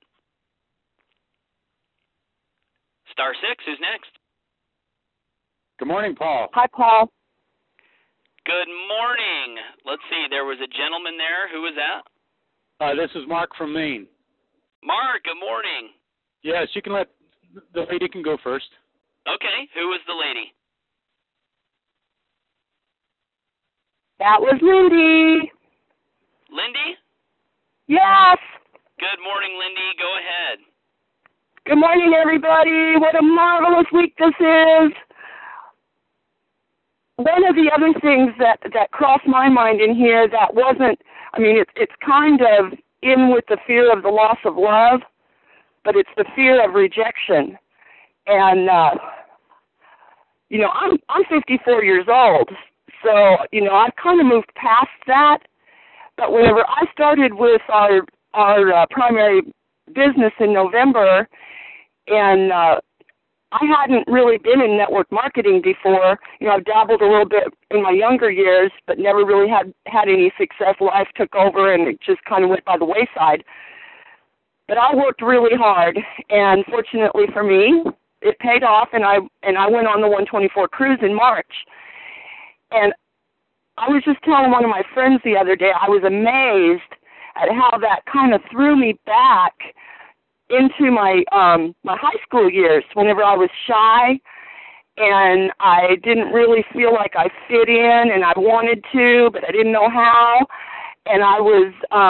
Star 6, who's next? Good morning, Paul. Hi, Paul. Good morning. Let's see, there was a gentleman there. Who was that? This is Mark from Maine. Mark, good morning. Yes, you can the lady can go first. Okay, who was the lady? That was Lindy. Lindy? Yes. Good morning, Lindy. Go ahead. Good morning, everybody. What a marvelous week this is. One of the other things that crossed my mind in here that wasn't, it's kind of in with the fear of the loss of love, but it's the fear of rejection. And, I'm 54 years old, so, I've kind of moved past that. But whenever I started with our primary business in November, and I hadn't really been in network marketing before. I've dabbled a little bit in my younger years, but never really had any success. Life took over, and it just kind of went by the wayside. But I worked really hard, and fortunately for me, it paid off, and I went on the 124 cruise in March. And I was just telling one of my friends the other day, I was amazed at how that kind of threw me back into my my high school years, whenever I was shy and I didn't really feel like I fit in, and I wanted to, but I didn't know how. And I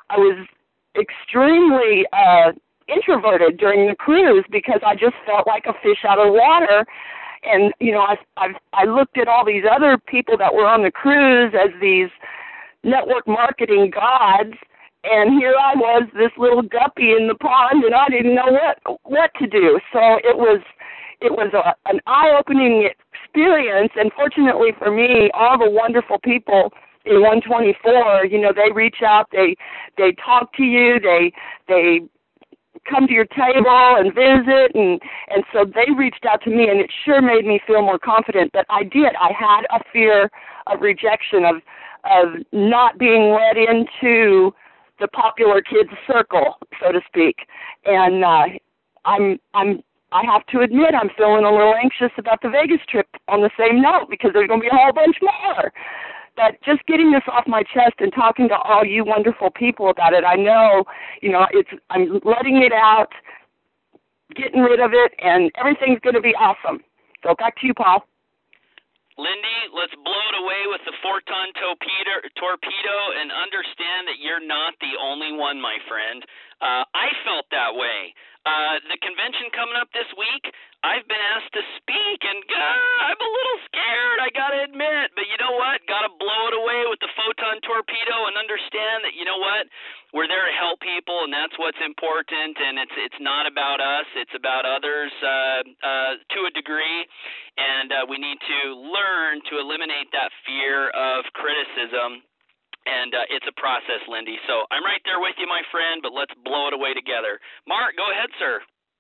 was extremely introverted during the cruise because I just felt like a fish out of water. And I looked at all these other people that were on the cruise as these network marketing gods, and here I was, this little guppy in the pond, and I didn't know what to do. So it was an eye-opening experience, and fortunately for me, all the wonderful people in 124, they reach out, they talk to you, they come to your table and visit, and so they reached out to me, and it sure made me feel more confident. But I had a fear of rejection, of not being let into the popular kids circle, so to speak. And I have to admit, I'm feeling a little anxious about the Vegas trip on the same note, because there's going to be a whole bunch more. But just getting this off my chest and talking to all you wonderful people about it, I know, I'm letting it out, getting rid of it, and everything's going to be awesome. So back to you, Paul. Lindy, let's blow it away with the 4-ton torpedo and understand that you're not the only one, my friend. I felt that way. The convention coming up this week, I've been asked to speak, and I'm a little scared, I got to admit. But you know what? Got to blow it away with the photon torpedo and understand that, you know what? We're there to help people, and that's what's important. And it's not about us. It's about others to a degree. And we need to learn to eliminate that fear of criticism. And it's a process, Lindy. So I'm right there with you, my friend, but let's blow it away together. Mark, go ahead, sir.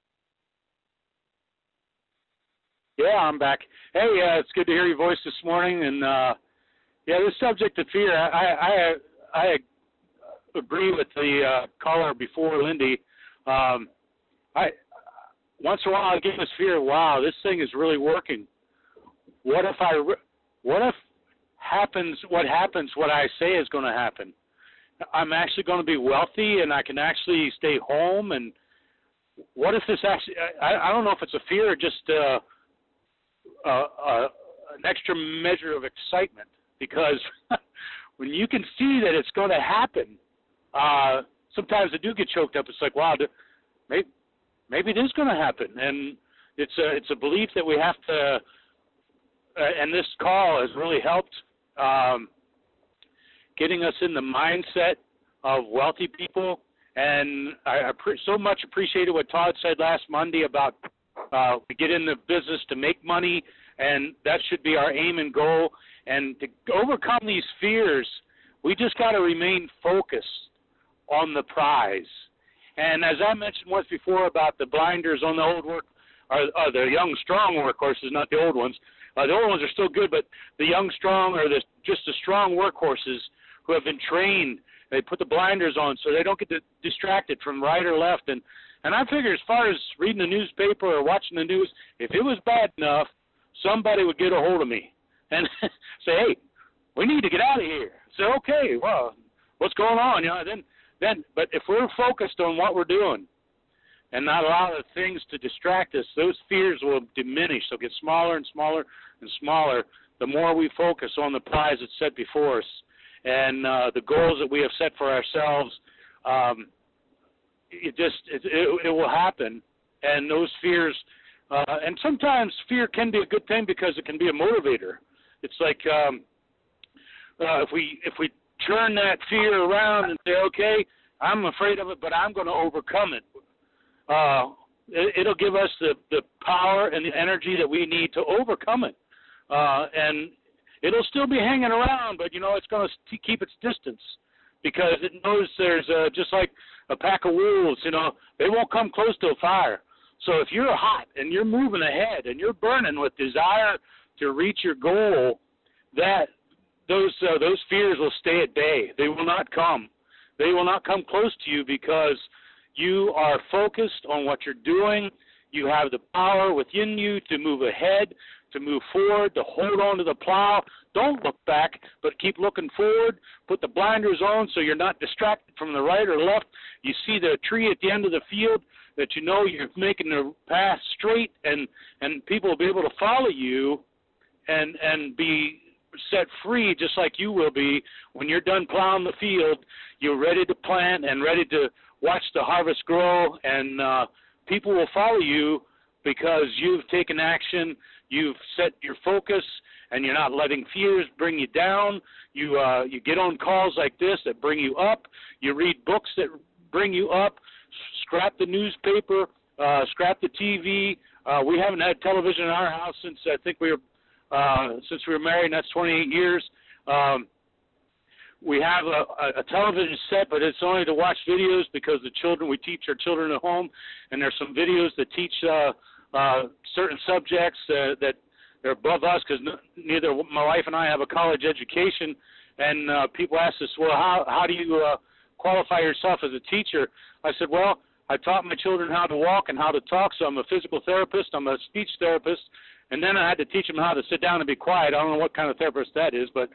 Yeah, I'm back. Hey, it's good to hear your voice this morning. And, the subject of fear, I agree with the caller before, Lindy. Once in a while I get this fear, wow, this thing is really working. What happens what I say is going to happen? I'm actually going to be wealthy and I can actually stay home. And what if this actually, I don't know if it's a fear or just an extra measure of excitement, because when you can see that it's going to happen, sometimes I do get choked up. It's like, wow, maybe it is going to happen. And it's a belief that we have to, and this call has really helped getting us in the mindset of wealthy people. And I so much appreciated what Todd said last Monday about we get in the business to make money, and that should be our aim and goal. And to overcome these fears, we just got to remain focused on the prize. And as I mentioned once before about the blinders on the old work, or the young, strong workhorses, not the old ones. The old ones are still good, but the young, strong, or just the strong workhorses who have been trained, they put the blinders on so they don't get distracted from right or left. And I figure as far as reading the newspaper or watching the news, if it was bad enough, somebody would get a hold of me and say, hey, we need to get out of here. Say, okay, well, what's going on? But if we're focused on what we're doing and not allow the things to distract us, those fears will diminish. They'll get smaller and smaller and smaller the more we focus on the prize that's set before us and the goals that we have set for ourselves. It will happen. And those fears, and sometimes fear can be a good thing because it can be a motivator. It's like if we turn that fear around and say, okay, I'm afraid of it, but I'm going to overcome it. It'll give us the power and the energy that we need to overcome it. And it'll still be hanging around, but, it's going to keep its distance because it knows there's just like a pack of wolves, they won't come close to a fire. So if you're hot and you're moving ahead and you're burning with desire to reach your goal, that those fears will stay at bay. They will not come. They will not come close to you because you are focused on what you're doing. You have the power within you to move ahead, to move forward, to hold on to the plow. Don't look back, but keep looking forward. Put the blinders on so you're not distracted from the right or left. You see the tree at the end of the field, that you're making the path straight, and people will be able to follow you and be set free, just like you will be when you're done plowing the field. You're ready to plant and ready to watch the harvest grow, and people will follow you because you've taken action, you've set your focus, and you're not letting fears bring you down. You get on calls like this that bring you up. You read books that bring you up. Scrap the newspaper, scrap the TV. We haven't had television in our house since I think we were married, and that's 28 years. We have a television set, but it's only to watch videos because we teach our children at home, and there's some videos that teach certain subjects that are above us, because neither my wife and I have a college education. And people ask us, well, how do you qualify yourself as a teacher? I said, well, I taught my children how to walk and how to talk, so I'm a physical therapist, I'm a speech therapist, and then I had to teach them how to sit down and be quiet. I don't know what kind of therapist that is, but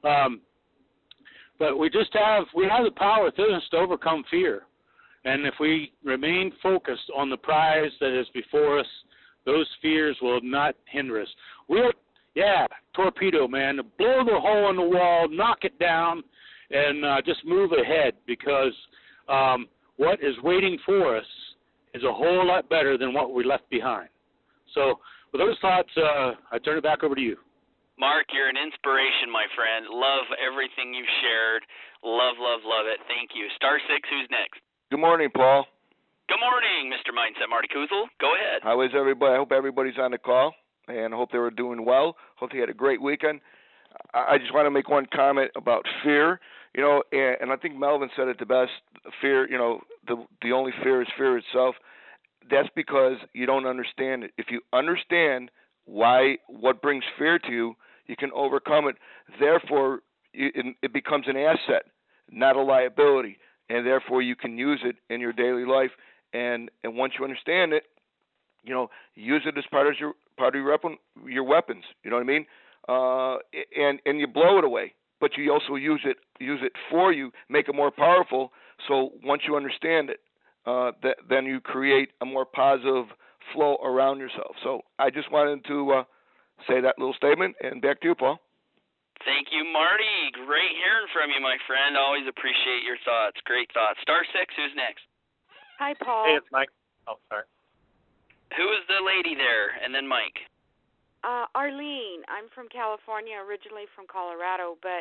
we have the power within us to overcome fear. And if we remain focused on the prize that is before us, those fears will not hinder us. Torpedo, man, blow the hole in the wall, knock it down, and just move ahead, because what is waiting for us is a whole lot better than what we left behind. So with those thoughts, I turn it back over to you. Mark, you're an inspiration, my friend. Love everything you've shared. Love, love, love it. Thank you. Star 6, who's next? Good morning, Paul. Good morning, Mr. Mindset Marty Kuzel. Go ahead. How is everybody? I hope everybody's on the call, and I hope they were doing well. Hope they had a great weekend. I just want to make one comment about fear, and I think Melvin said it the best. Fear, the only fear is fear itself. That's because you don't understand it. If you understand what brings fear to you, you can overcome it. Therefore, it becomes an asset, not a liability, and therefore you can use it in your daily life. And once you understand it, use it as part of your weapons. You know what I mean? And you blow it away, but you also use it for you, make it more powerful. So once you understand it, then you create a more positive flow around yourself. So I just wanted to say that little statement, and back to you, Paul. Thank you, Marty. Great hearing from you, my friend. Always appreciate your thoughts. Great thoughts. Star 6, who's next? Hi, Paul. Hey, it's Mike. Oh, sorry. Who is the lady there? And then Mike. Arlene. I'm from California, originally from Colorado, but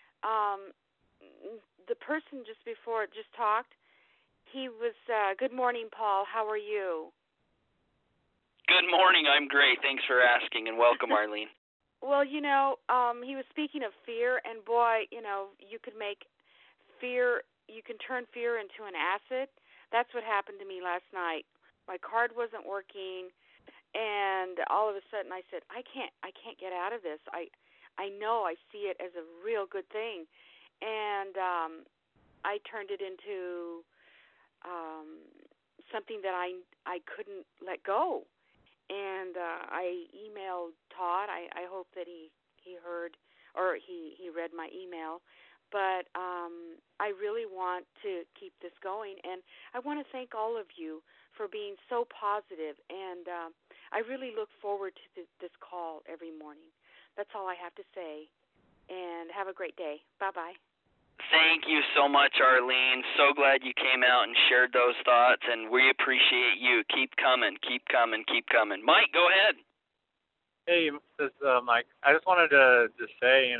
the person just before just talked, he was, good morning, Paul. How are you? Good morning. I'm great. Thanks for asking, and welcome, Arlene. Well, he was speaking of fear, and boy, you could make fear, you can turn fear into an asset. That's what happened to me last night. My card wasn't working, and all of a sudden I said, I can't get out of this. I know I see it as a real good thing, and I turned it into something that I couldn't let go. And I emailed Todd. I hope that he heard or he read my email. But I really want to keep this going. And I want to thank all of you for being so positive. And I really look forward to this call every morning. That's all I have to say. And have a great day. Bye-bye. Thank you so much, Arlene. So glad you came out and shared those thoughts, and we appreciate you. Keep coming, keep coming, keep coming. Mike, go ahead. Hey, this is Mike. I just wanted to just say,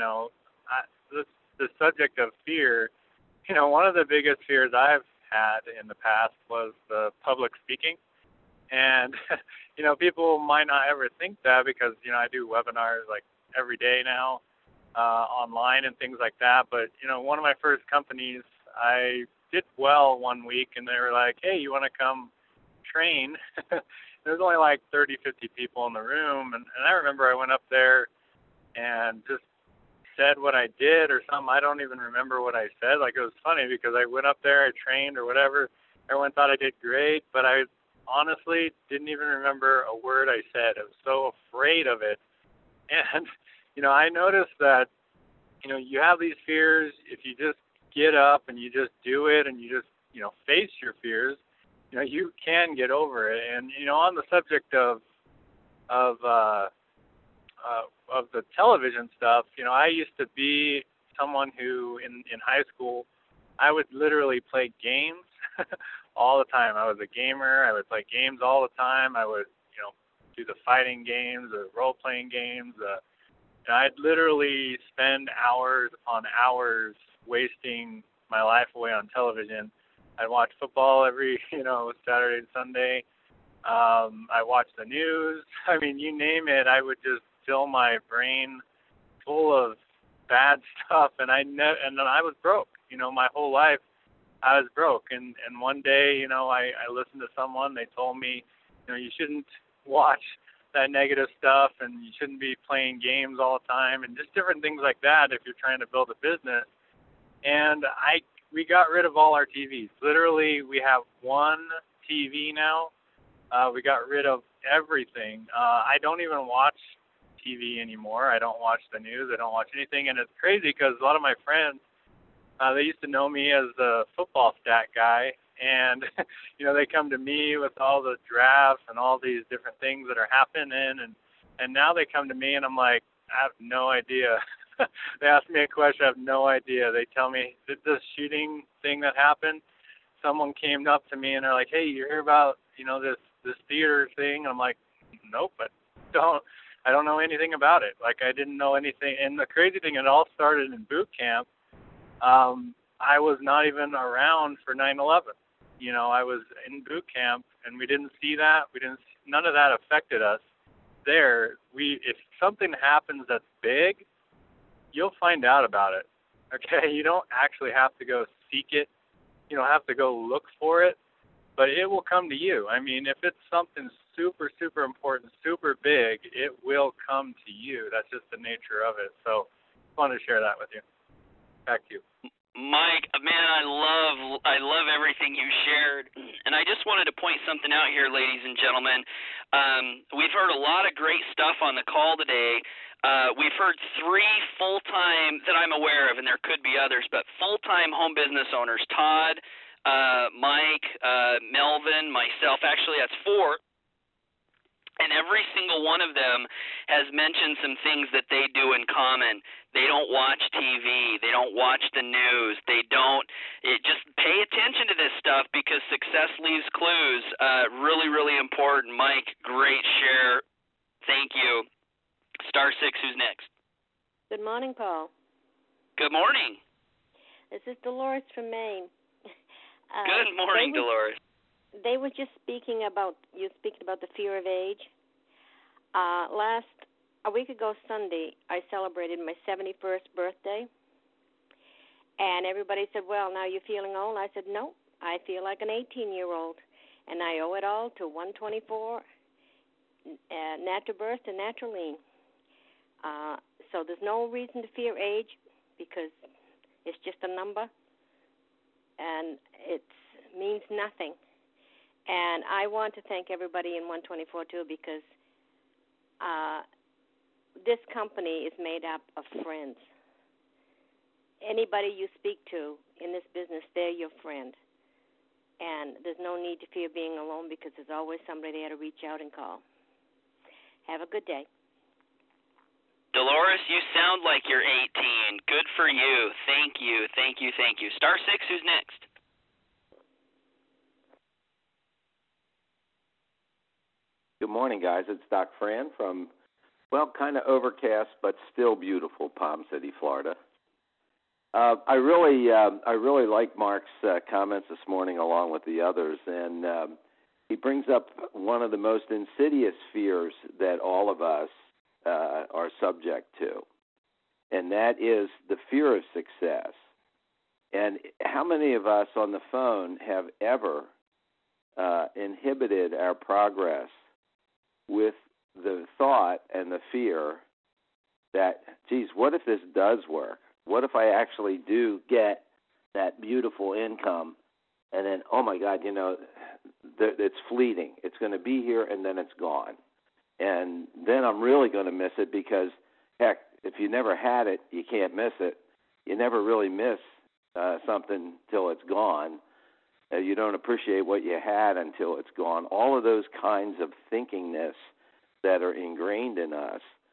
the subject of fear, one of the biggest fears I've had in the past was the public speaking. And, people might not ever think that because, I do webinars like every day now. Online and things like that, but one of my first companies, I did well one week, and they were like, hey, you want to come train? There's only like 30, 50 people in the room, and I remember I went up there and just said what I did or something. I don't even remember what I said. Like, it was funny because I went up there, I trained or whatever. Everyone thought I did great, but I honestly didn't even remember a word I said. I was so afraid of it. And I noticed that, you have these fears. If you just get up and you just do it and you just, face your fears, you can get over it. And, on the subject of of the television stuff, I used to be someone who in high school, I would literally play games all the time. I was a gamer. I would play games all the time. I would, do the fighting games, the role-playing games. I'd literally spend hours upon hours wasting my life away on television. I'd watch football every, Saturday and Sunday. I watched the news. I mean, you name it, I would just fill my brain full of bad stuff, and I was broke. My whole life I was broke, and one day, I listened to someone. They told me, you shouldn't watch that negative stuff, and you shouldn't be playing games all the time, and just different things like that if you're trying to build a business. And we got rid of all our TVs. Literally, we have one TV now. We got rid of everything. I don't even watch TV anymore. I don't watch the news. I don't watch anything. And it's crazy because a lot of my friends, they used to know me as the football stat guy. And, they come to me with all the drafts and all these different things that are happening. And now they come to me and I'm like, I have no idea. They ask me a question, I have no idea. They tell me this shooting thing that happened. Someone came up to me and they're like, hey, you hear about, this theater thing? I'm like, nope, I don't know anything about it. Like, I didn't know anything. And the crazy thing, it all started in boot camp. I was not even around for 9/11. I was in boot camp, and we didn't see that. None of that affected us there. If something happens that's big, you'll find out about it. Okay, you don't actually have to go seek it. You don't have to go look for it, but it will come to you. I mean, if it's something super, super important, super big, it will come to you. That's just the nature of it. So I wanted to share that with you. Back to you. Mike, man, I love everything you shared, and I just wanted to point something out here, ladies and gentlemen. We've heard a lot of great stuff on the call today. We've heard 3 full-time that I'm aware of, and there could be others, but full-time home business owners: Todd, Mike, Melvin, myself. Actually, that's 4. And every single one of them has mentioned some things that they do in common. They don't watch TV. They don't watch the news. Just pay attention to this stuff because success leaves clues. Really, really important. Mike, great share. Thank you. Star 6, who's next? Good morning, Paul. Good morning. This is Dolores from Maine. Good morning, Dolores. They were just speaking about the fear of age. A week ago Sunday, I celebrated my 71st birthday, and everybody said, well, now you're feeling old? I said, no, I feel like an 18-year-old, and I owe it all to 124, natural birth and natural lean. So there's no reason to fear age because it's just a number, and it means nothing. And I want to thank everybody in 124, too, because this company is made up of friends. Anybody you speak to in this business, they're your friend. And there's no need to fear being alone because there's always somebody there to reach out and call. Have a good day. Dolores, you sound like you're 18. Good for you. Thank you, thank you, thank you. Star 6, who's next? Good morning, guys. It's Doc Fran from, kind of overcast but still beautiful Palm City, Florida. I really like Mark's comments this morning, along with the others, and he brings up one of the most insidious fears that all of us are subject to, and that is the fear of success. And how many of us on the phone have ever inhibited our progress with the thought and the fear that, geez, what if this does work? What if I actually do get that beautiful income and then, oh, my God, it's fleeting. It's going to be here and then it's gone. And then I'm really going to miss it because, heck, if you never had it, you can't miss it. You never really miss something till it's gone. You don't appreciate what you had until it's gone. All of those kinds of thinkingness that are ingrained in us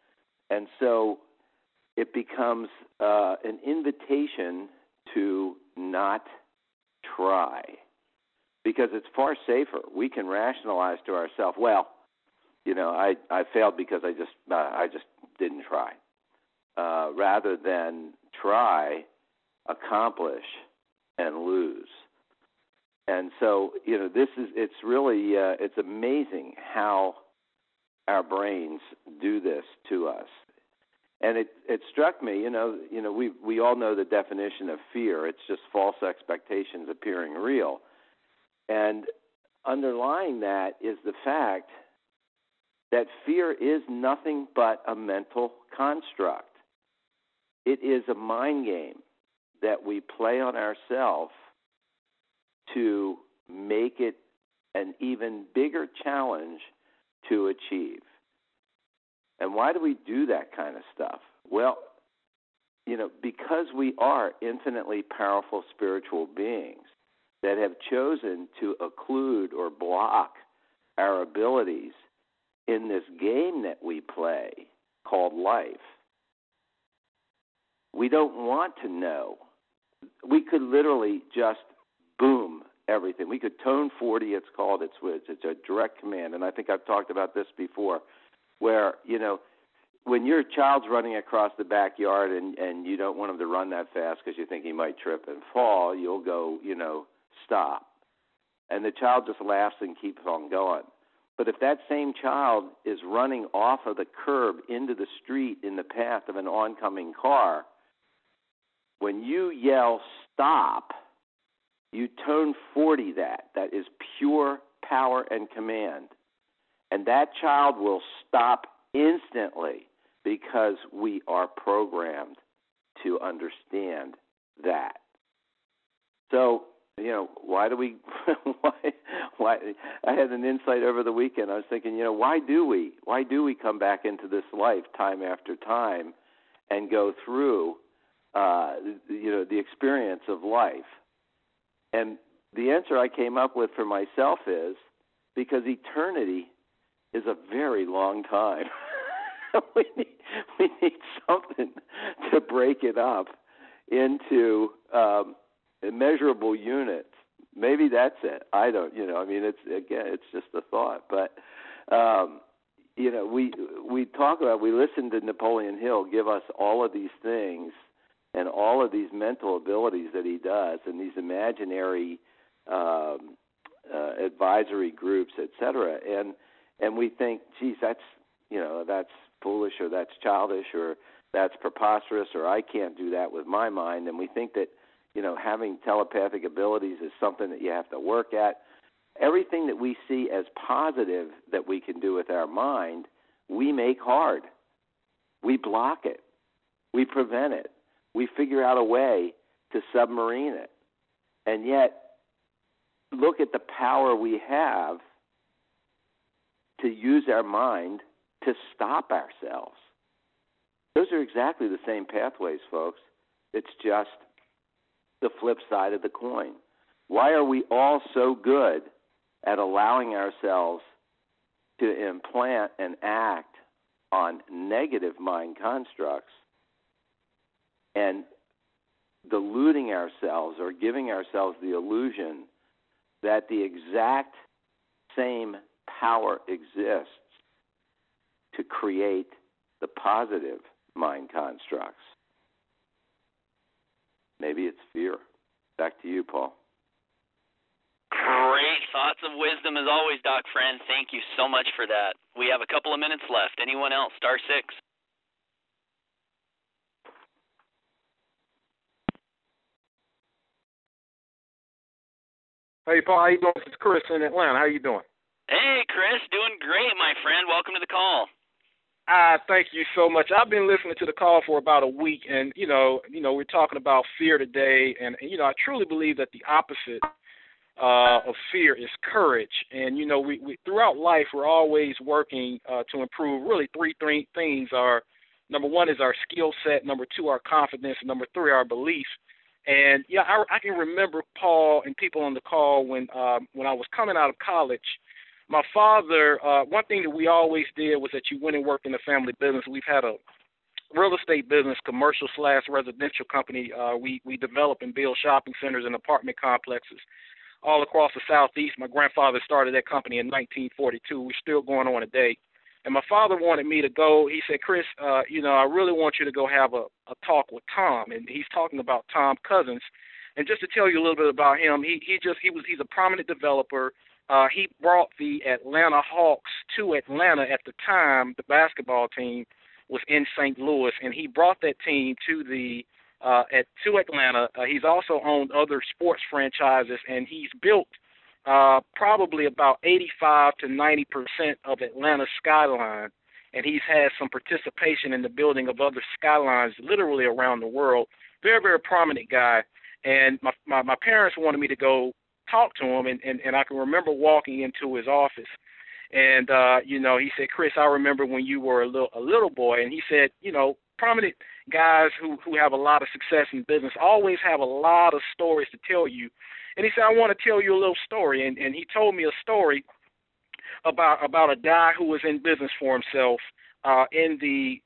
And so it becomes an invitation to not try, because it's far safer. We can rationalize to ourselves, well, I failed because I just didn't try, rather than try, accomplish, and lose. And so, it's really, it's amazing how our brains do this to us. And it struck me, we all know the definition of fear. It's just false expectations appearing real. And underlying that is the fact that fear is nothing but a mental construct. It is a mind game that we play on ourselves to make it an even bigger challenge to achieve. And why do we do that kind of stuff? Well, because we are infinitely powerful spiritual beings that have chosen to occlude or block our abilities in this game that we play called life. We don't want to know. We could literally just boom everything. We could tone 40, it's called. It's a direct command. And I think I've talked about this before, where, when your child's running across the backyard and you don't want him to run that fast because you think he might trip and fall, you'll go, stop. And the child just laughs and keeps on going. But if that same child is running off of the curb into the street in the path of an oncoming car, when you yell stop, you tone 40 that. That is pure power and command. And that child will stop instantly because we are programmed to understand that. So, why do we, why I had an insight over the weekend. I was thinking, why do we come back into this life time after time and go through, the experience of life? And the answer I came up with for myself is because eternity is a very long time. we need something to break it up into measurable units. Maybe that's it. I don't. It's just a thought. But we talk about. We listen to Napoleon Hill give us all of these things and all of these mental abilities that he does, and these imaginary advisory groups, etc. And we think, geez, that's foolish, or that's childish, or that's preposterous, or I can't do that with my mind. And we think that, having telepathic abilities is something that you have to work at. Everything that we see as positive that we can do with our mind, we make hard. We block it. We prevent it. We figure out a way to submarine it. And yet, look at the power we have to use our mind to stop ourselves. Those are exactly the same pathways, folks. It's just the flip side of the coin. Why are we all so good at allowing ourselves to implant and act on negative mind constructs and deluding ourselves or giving ourselves the illusion that the exact same power exists to create the positive mind constructs? Maybe it's fear. Back to you, Paul. Great thoughts of wisdom as always, Doc Friend. Thank you so much for that. We have a couple of minutes left. Anyone else? *6. Hey, Paul, how you doing? This is Chris in Atlanta. How you doing? Hey, Chris. Doing great, my friend. Welcome to the call. Thank you so much. I've been listening to the call for about a week, and, we're talking about fear today, and I truly believe that the opposite of fear is courage. And, we throughout life, we're always working to improve really three things. Number one is our skill set, number two, our confidence, and number three, our beliefs. And, I can remember, Paul, and people on the call when I was coming out of college. My father, one thing that we always did was that you went and worked in the family business. We've had a real estate business, commercial/residential company. We develop and build shopping centers and apartment complexes all across the Southeast. My grandfather started that company in 1942. We're still going on today. And my father wanted me to go. He said, Chris, I really want you to go have a talk with Tom. And he's talking about Tom Cousins. And just to tell you a little bit about him, he's a prominent developer. He brought the Atlanta Hawks to Atlanta at the time. The basketball team was in St. Louis, and he brought that team to Atlanta. He's also owned other sports franchises, and he's built probably about 85 to 90% of Atlanta's skyline, and he's had some participation in the building of other skylines literally around the world. Very, very prominent guy, and my parents wanted me to go talk to him, and I can remember walking into his office, and he said, Chris, I remember when you were a little boy, and he said, prominent guys who have a lot of success in business always have a lot of stories to tell you. And he said, I want to tell you a little story. And he told me a story about a guy who was in business for himself in the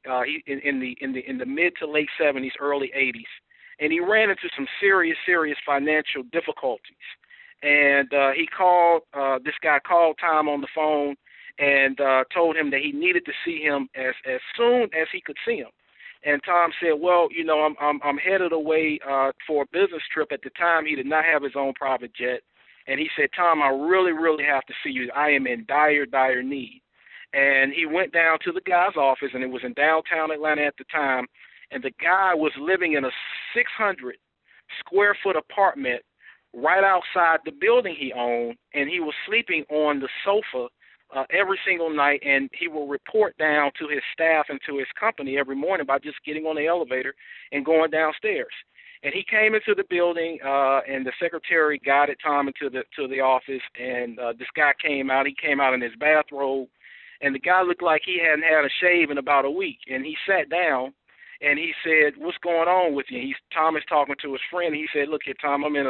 mid to late 70s, early 80s. And he ran into some serious financial difficulties. And this guy called Tom on the phone and told him that he needed to see him as soon as he could see him. And Tom said, well, I'm headed away for a business trip. At the time, he did not have his own private jet. And he said, Tom, I really, really have to see you. I am in dire, dire need. And he went down to the guy's office, and it was in downtown Atlanta at the time. And the guy was living in a 600-square-foot apartment right outside the building he owned, and he was sleeping on the sofa every single night, and he will report down to his staff and to his company every morning by just getting on the elevator and going downstairs. And he came into the building, and the secretary guided Tom into the office, and this guy came out. He came out in his bathrobe, and the guy looked like he hadn't had a shave in about a week. And he sat down, and he said, "What's going on with you?" Tom is talking to his friend, and he said, "Look here, Tom, I'm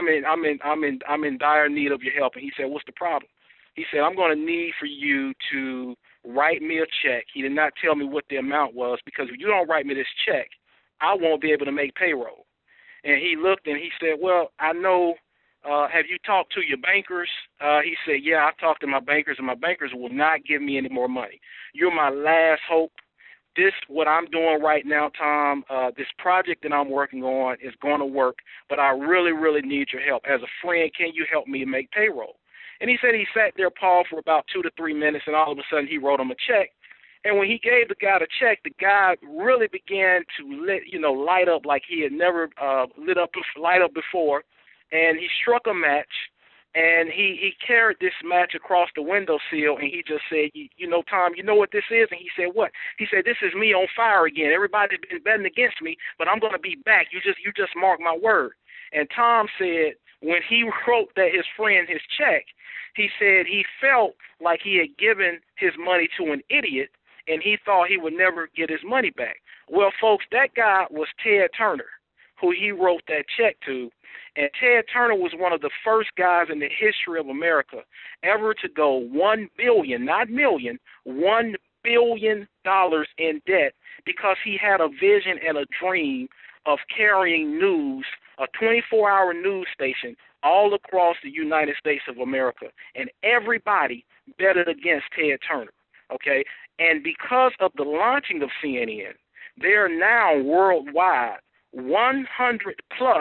in dire need of your help." And he said, "What's the problem?" He said, "I'm going to need for you to write me a check." He did not tell me what the amount was, because if you don't write me this check, I won't be able to make payroll. And he looked and he said, "Well, I know, have you talked to your bankers?" He said, "Yeah, I've talked to my bankers, and my bankers will not give me any more money. You're my last hope. What I'm doing right now, Tom, this project that I'm working on is going to work, but I really, really need your help. As a friend, can you help me make payroll?" And he said he sat there, Paul, for about 2 to 3 minutes, and all of a sudden he wrote him a check. And when he gave the guy the check, the guy really began to light up like he had never light up before. And he struck a match, and he carried this match across the windowsill, and he just said, Tom, you know what this is?" And he said, "What?" He said, "This is me on fire again. Everybody's been betting against me, but I'm going to be back. You just mark my word." And Tom said when he wrote that his friend his check, he said he felt like he had given his money to an idiot, and he thought he would never get his money back. Well, folks, that guy was Ted Turner, who he wrote that check to. And Ted Turner was one of the first guys in the history of America ever to go $1 billion, not million, $1 billion in debt, because he had a vision and a dream of carrying news, a 24-hour news station, all across the United States of America. And everybody betted against Ted Turner, okay? And because of the launching of CNN, they are now worldwide 100-plus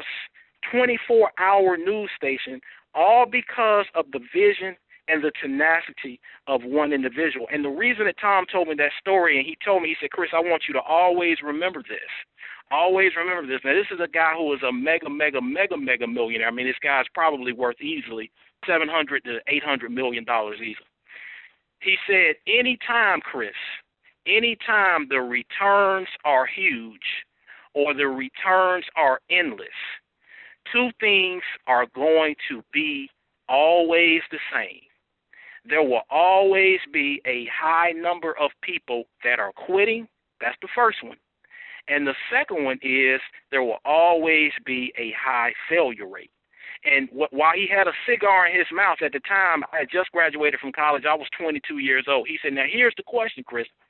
24-hour news station, all because of the vision and the tenacity of one individual. And the reason that Tom told me that story, and he said, "Chris, I want you to always remember this. Always remember this." Now, this is a guy who is a mega millionaire. I mean, this guy's probably worth easily $700 to $800 million easily. He said, anytime the returns are huge or the returns are endless, two things are going to be always the same. There will always be a high number of people that are quitting. That's the first one. And the second one is there will always be a high failure rate. And while he had a cigar in his mouth at the time, I had just graduated from college. I was 22 years old. He said, "Now here's the question, Chris.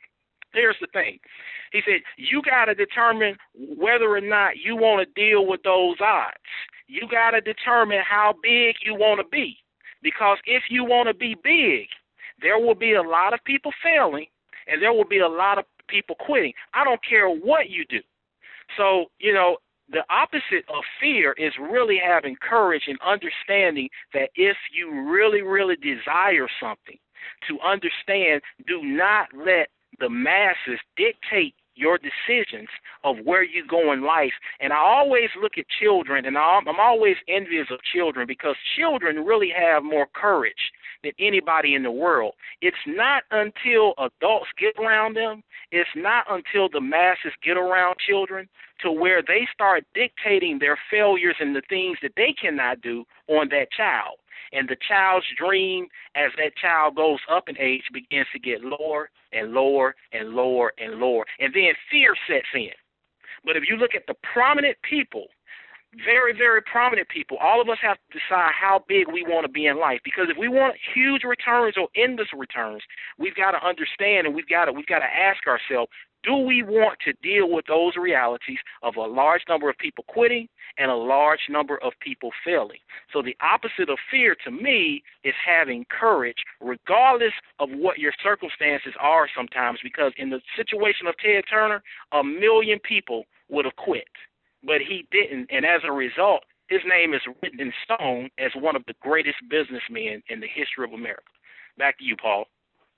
Here's the thing. He said, you got to determine whether or not you want to deal with those odds. You got to determine how big you want to be. Because if you want to be big, there will be a lot of people failing, and there will be a lot of people quitting. I don't care what you do. So, the opposite of fear is really having courage and understanding that if you really, really desire something, to understand, do not let the masses dictate your decisions of where you go in life. And I always look at children, and I'm always envious of children because children really have more courage than anybody in the world. It's not until adults get around them, it's not until the masses get around children to where they start dictating their failures and the things that they cannot do on that child. And the child's dream, as that child goes up in age, begins to get lower and lower and lower and lower. And then fear sets in. But if you look at the prominent people, very, very prominent people, all of us have to decide how big we want to be in life. Because if we want huge returns or endless returns, we've got to understand and we've got to ask ourselves, do we want to deal with those realities of a large number of people quitting and a large number of people failing? So the opposite of fear to me is having courage, regardless of what your circumstances are sometimes, because in the situation of Ted Turner, 1 million people would have quit, but he didn't. And as a result, his name is written in stone as one of the greatest businessmen in the history of America. Back to you, Paul.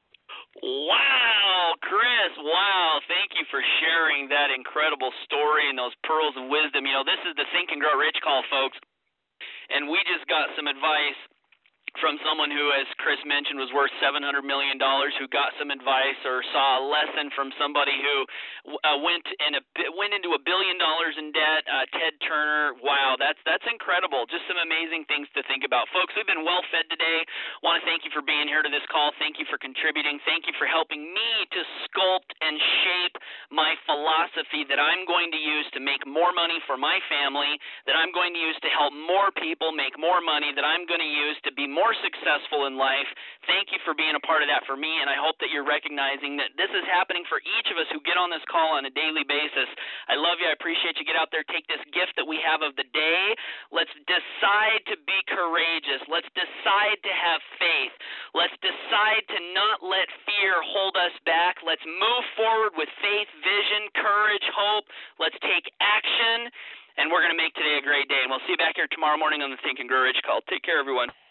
Wow, Chris, wow. Thank you for sharing that incredible story and those pearls of wisdom. This is the Think and Grow Rich call, folks, and we just got some advice from someone who, as Chris mentioned, was worth $700 million, who got some advice or saw a lesson from somebody who went into $1 billion in debt. Ted Turner, wow, that's incredible. Just some amazing things to think about. Folks, we've been well fed today. Want to thank you for being here to this call. Thank you for contributing. Thank you for helping me to sculpt and shape my philosophy that I'm going to use to make more money for my family, that I'm going to use to help more people make more money, that I'm going to use to be more successful in life. Thank you for being a part of that for me, and I hope that you're recognizing that this is happening for each of us who get on this call on a daily basis. I love you. I appreciate you. Get out there, take this gift that we have of the day. Let's decide to be courageous. Let's decide to have faith. Let's decide to not let fear hold us back. Let's move forward with faith, vision, courage, hope. Let's take action, and we're going to make today a great day. And we'll see you back here tomorrow morning on the Think and Grow Rich call. Take care, everyone.